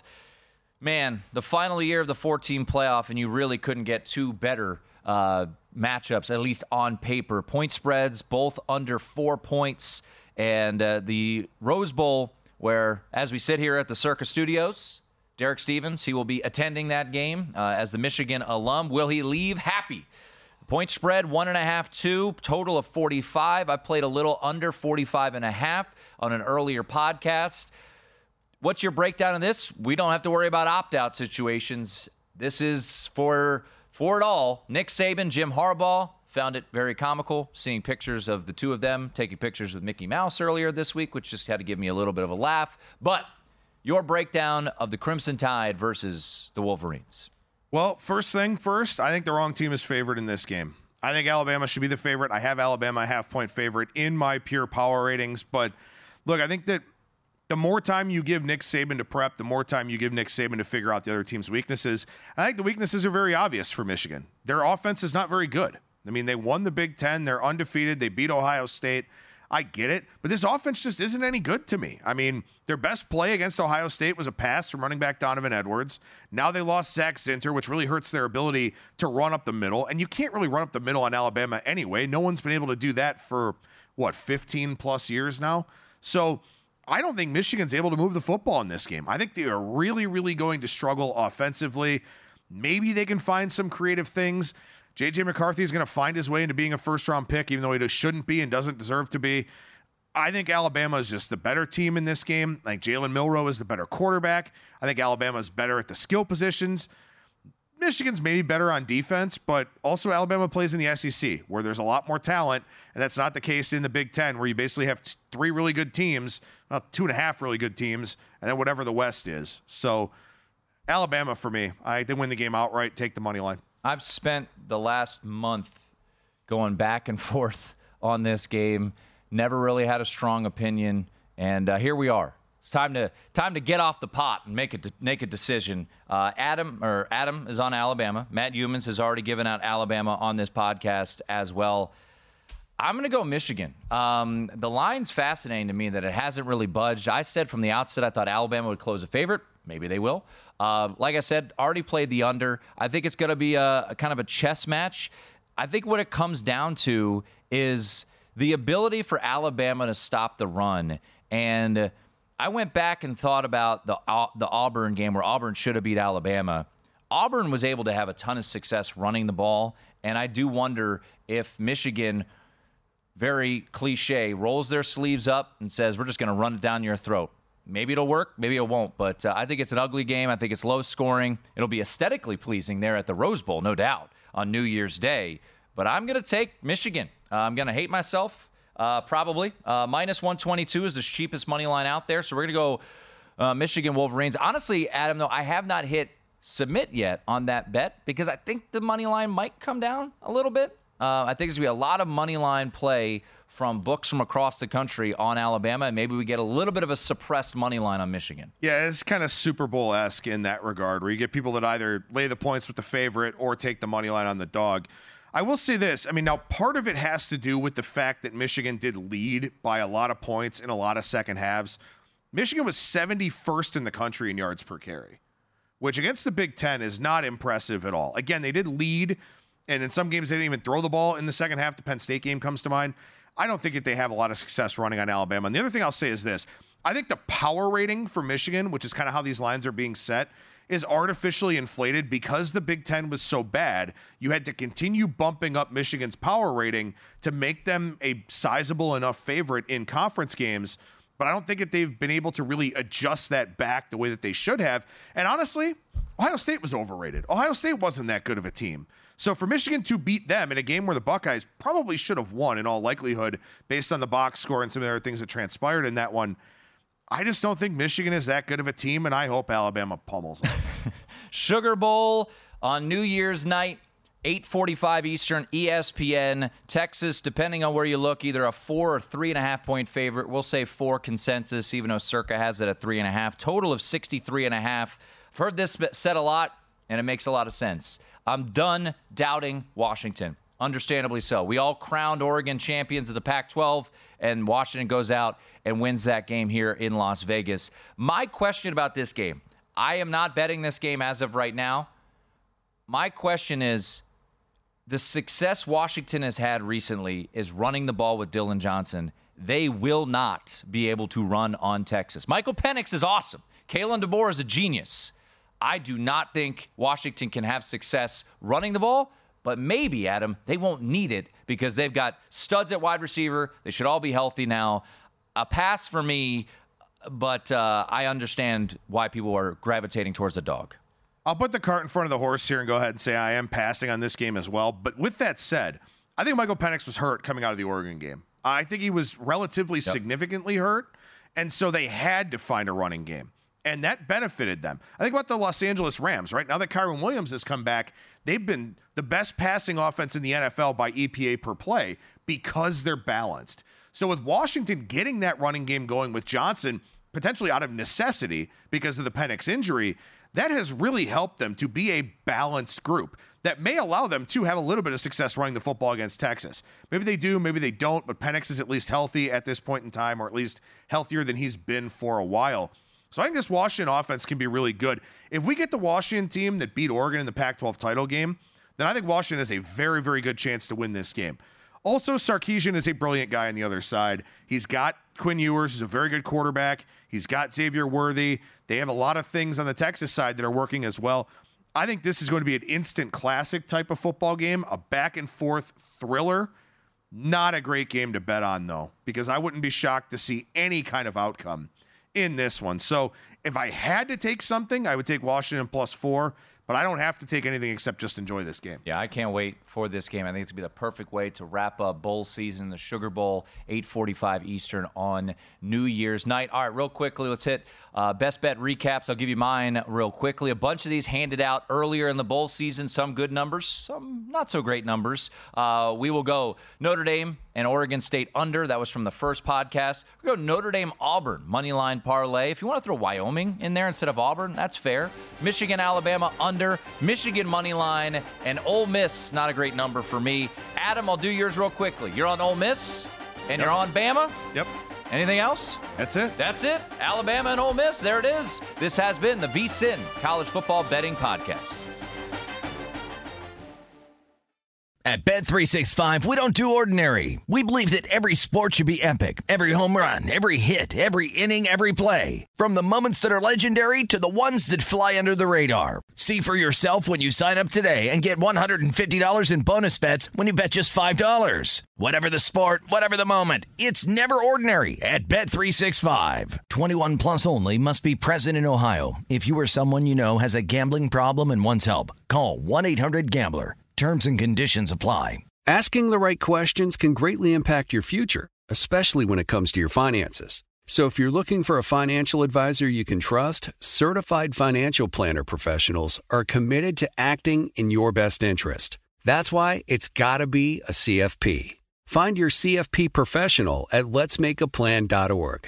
Man, the final year of the four-team playoff, and you really couldn't get two better uh, matchups, at least on paper. Point spreads, both under four points. And uh, the Rose Bowl, where, as we sit here at the Circa Studios, Derek Stevens, he will be attending that game uh, as the Michigan alum. Will he leave happy? Point spread, one and a half, two, total of forty-five. I played a little under forty-five and a half on an earlier podcast. What's your breakdown of this? We don't have to worry about opt-out situations. This is for, for it all. Nick Saban, Jim Harbaugh, found it very comical seeing pictures of the two of them taking pictures with Mickey Mouse earlier this week, which just had to give me a little bit of a laugh. But your breakdown of the Crimson Tide versus the Wolverines. Well, first thing first, I think the wrong team is favored in this game. I think Alabama should be the favorite. I have Alabama a half-point favorite in my pure power ratings. But, look, I think that the more time you give Nick Saban to prep, the more time you give Nick Saban to figure out the other team's weaknesses. I think the weaknesses are very obvious for Michigan. Their offense is not very good. I mean, they won the Big Ten. They're undefeated. They beat Ohio State. I get it, but this offense just isn't any good to me. I mean, their best play against Ohio State was a pass from running back Donovan Edwards. Now they lost Zach Zinter, which really hurts their ability to run up the middle. And you can't really run up the middle on Alabama anyway. No one's been able to do that for, what, fifteen plus years now? So I don't think Michigan's able to move the football in this game. I think they are really, really going to struggle offensively. Maybe they can find some creative things. J J McCarthy is going to find his way into being a first-round pick, even though he shouldn't be and doesn't deserve to be. I think Alabama is just the better team in this game. I think Jalen Milroe is the better quarterback. I think Alabama is better at the skill positions. Michigan's maybe better on defense, but also Alabama plays in the S E C, where there's a lot more talent, and that's not the case in the Big Ten, where you basically have t- three really good teams, well, two and a half really good teams, and then whatever the West is. So Alabama for me. I they win the game outright, take the money line. I've spent the last month going back and forth on this game. Never really had a strong opinion, and uh, here we are. It's time to time to get off the pot and make a make a decision. Uh, Adam or Adam is on Alabama. Matt Humans has already given out Alabama on this podcast as well. I'm going to go Michigan. Um, the line's fascinating to me that it hasn't really budged. I said from the outset I thought Alabama would close a favorite. Maybe they will. Uh, like I said, already played the under. I think it's going to be a, a kind of a chess match. I think what it comes down to is the ability for Alabama to stop the run. And I went back and thought about the uh, the Auburn game where Auburn should have beat Alabama. Auburn was able to have a ton of success running the ball, and I do wonder if Michigan, very cliche, rolls their sleeves up and says, we're just going to run it down your throat. Maybe it'll work, maybe it won't, but uh, I think it's an ugly game. I think it's low scoring. It'll be aesthetically pleasing there at the Rose Bowl, no doubt, on New Year's Day. But I'm going to take Michigan. Uh, I'm going to hate myself. Uh, probably. Uh, minus one twenty-two is the cheapest money line out there. So we're going to go uh, Michigan Wolverines. Honestly, Adam, though, I have not hit submit yet on that bet because I think the money line might come down a little bit. Uh, I think there's going to be a lot of money line play from books from across the country on Alabama, and maybe we get a little bit of a suppressed money line on Michigan. Yeah, it's kind of Super Bowl-esque in that regard, where you get people that either lay the points with the favorite or take the money line on the dog. I will say this. I mean, now part of it has to do with the fact that Michigan did lead by a lot of points in a lot of second halves. Michigan was seventy-first in the country in yards per carry, which against the Big Ten is not impressive at all. Again, they did lead, and in some games they didn't even throw the ball in the second half. The Penn State game comes to mind. I don't think that they have a lot of success running on Alabama. And the other thing I'll say is this. I think the power rating for Michigan, which is kind of how these lines are being set, is artificially inflated because the Big Ten was so bad. You had to continue bumping up Michigan's power rating to make them a sizable enough favorite in conference games. But I don't think that they've been able to really adjust that back the way that they should have. And honestly, Ohio State was overrated. Ohio State wasn't that good of a team. So for Michigan to beat them in a game where the Buckeyes probably should have won in all likelihood based on the box score and some of the other things that transpired in that one, I just don't think Michigan is that good of a team, and I hope Alabama pummels them. Sugar Bowl on New Year's night, eight forty-five Eastern, E S P N. Texas, depending on where you look, either a four or three and a half point favorite. We'll say four consensus, even though Circa has it at three and a half. Total of sixty-three and a half. I've heard this said a lot, and it makes a lot of sense. I'm done doubting Washington. Understandably so. We all crowned Oregon champions of the Pac twelve, and Washington goes out and wins that game here in Las Vegas. My question about this game, I am not betting this game as of right now. My question is, the success Washington has had recently is running the ball with Dillon Johnson. They will not be able to run on Texas. Michael Penix is awesome. Kalen DeBoer is a genius. I do not think Washington can have success running the ball. But maybe, Adam, they won't need it because they've got studs at wide receiver. They should all be healthy now. A pass for me, but uh, I understand why people are gravitating towards the dog. I'll put the cart in front of the horse here and go ahead and say I am passing on this game as well. But with that said, I think Michael Penix was hurt coming out of the Oregon game. I think he was relatively yep. significantly hurt, and so they had to find a running game. And that benefited them. I think about the Los Angeles Rams, right? Now that Kyron Williams has come back, they've been the best passing offense in the N F L by E P A per play because they're balanced. So with Washington getting that running game going with Johnson, potentially out of necessity because of the Penix injury, that has really helped them to be a balanced group that may allow them to have a little bit of success running the football against Texas. Maybe they do, maybe they don't, but Penix is at least healthy at this point in time, or at least healthier than he's been for a while. So I think this Washington offense can be really good. If we get the Washington team that beat Oregon in the Pac twelve title game, then I think Washington has a very, very good chance to win this game. Also, Sarkisian is a brilliant guy on the other side. He's got Quinn Ewers, who's a very good quarterback. He's got Xavier Worthy. They have a lot of things on the Texas side that are working as well. I think this is going to be an instant classic type of football game, a back-and-forth thriller. Not a great game to bet on, though, because I wouldn't be shocked to see any kind of outcome in this one. So if I had to take something, I would take Washington plus four, but I don't have to take anything except just enjoy this game. Yeah, I can't wait for this game. I think it's going to be the perfect way to wrap up bowl season, the Sugar Bowl, eight forty-five Eastern on New Year's night. All right, real quickly, let's hit uh, best bet recaps. I'll give you mine real quickly. A bunch of these handed out earlier in the bowl season, some good numbers, some not so great numbers. Uh, we will go Notre Dame and Oregon State under. That was from the first podcast. We go Notre Dame Auburn money line parlay. If you want to throw Wyoming in there instead of Auburn, that's fair. Michigan Alabama under, Michigan money line, and Ole Miss, not a great number for me. Adam, I'll do yours real quickly. You're on Ole Miss and Yep. you're on Bama. Yep. Anything else? That's it. That's it. Alabama and Ole Miss. There it is. This has been the V S I N College Football Betting Podcast. At Bet three sixty-five, we don't do ordinary. We believe that every sport should be epic. Every home run, every hit, every inning, every play. From the moments that are legendary to the ones that fly under the radar. See for yourself when you sign up today and get one hundred fifty dollars in bonus bets when you bet just five dollars. Whatever the sport, whatever the moment, it's never ordinary at Bet three sixty-five. twenty-one plus only. Must be present in Ohio. If you or someone you know has a gambling problem and wants help, call one eight hundred gambler. Terms and conditions apply. Asking the right questions can greatly impact your future, especially when it comes to your finances. So if you're looking for a financial advisor you can trust, certified financial planner professionals are committed to acting in your best interest. That's why it's got to be a C F P. Find your C F P professional at lets make a plan dot org.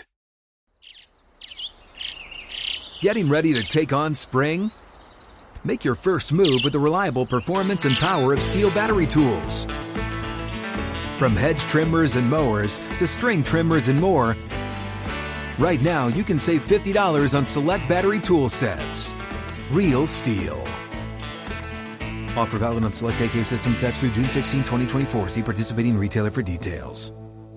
Getting ready to take on spring? Make your first move with the reliable performance and power of Steel battery tools. From hedge trimmers and mowers to string trimmers and more, right now you can save fifty dollars on select battery tool sets. Real Steel. Offer valid on select A K system sets through June sixteenth, twenty twenty-four. See participating retailer for details.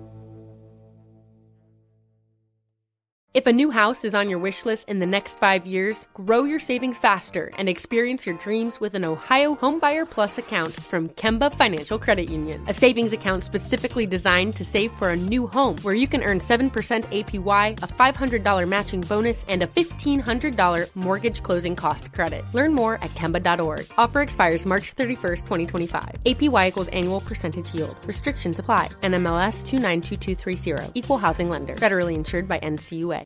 If a new house is on your wish list in the next five years, grow your savings faster and experience your dreams with an Ohio Homebuyer Plus account from Kemba Financial Credit Union. A savings account specifically designed to save for a new home where you can earn seven percent A P Y, a five hundred dollars matching bonus, and a fifteen hundred dollars mortgage closing cost credit. Learn more at Kemba dot org. Offer expires March thirty-first, twenty twenty-five. A P Y equals annual percentage yield. Restrictions apply. N M L S two nine two two three zero. Equal housing lender. Federally insured by N C U A.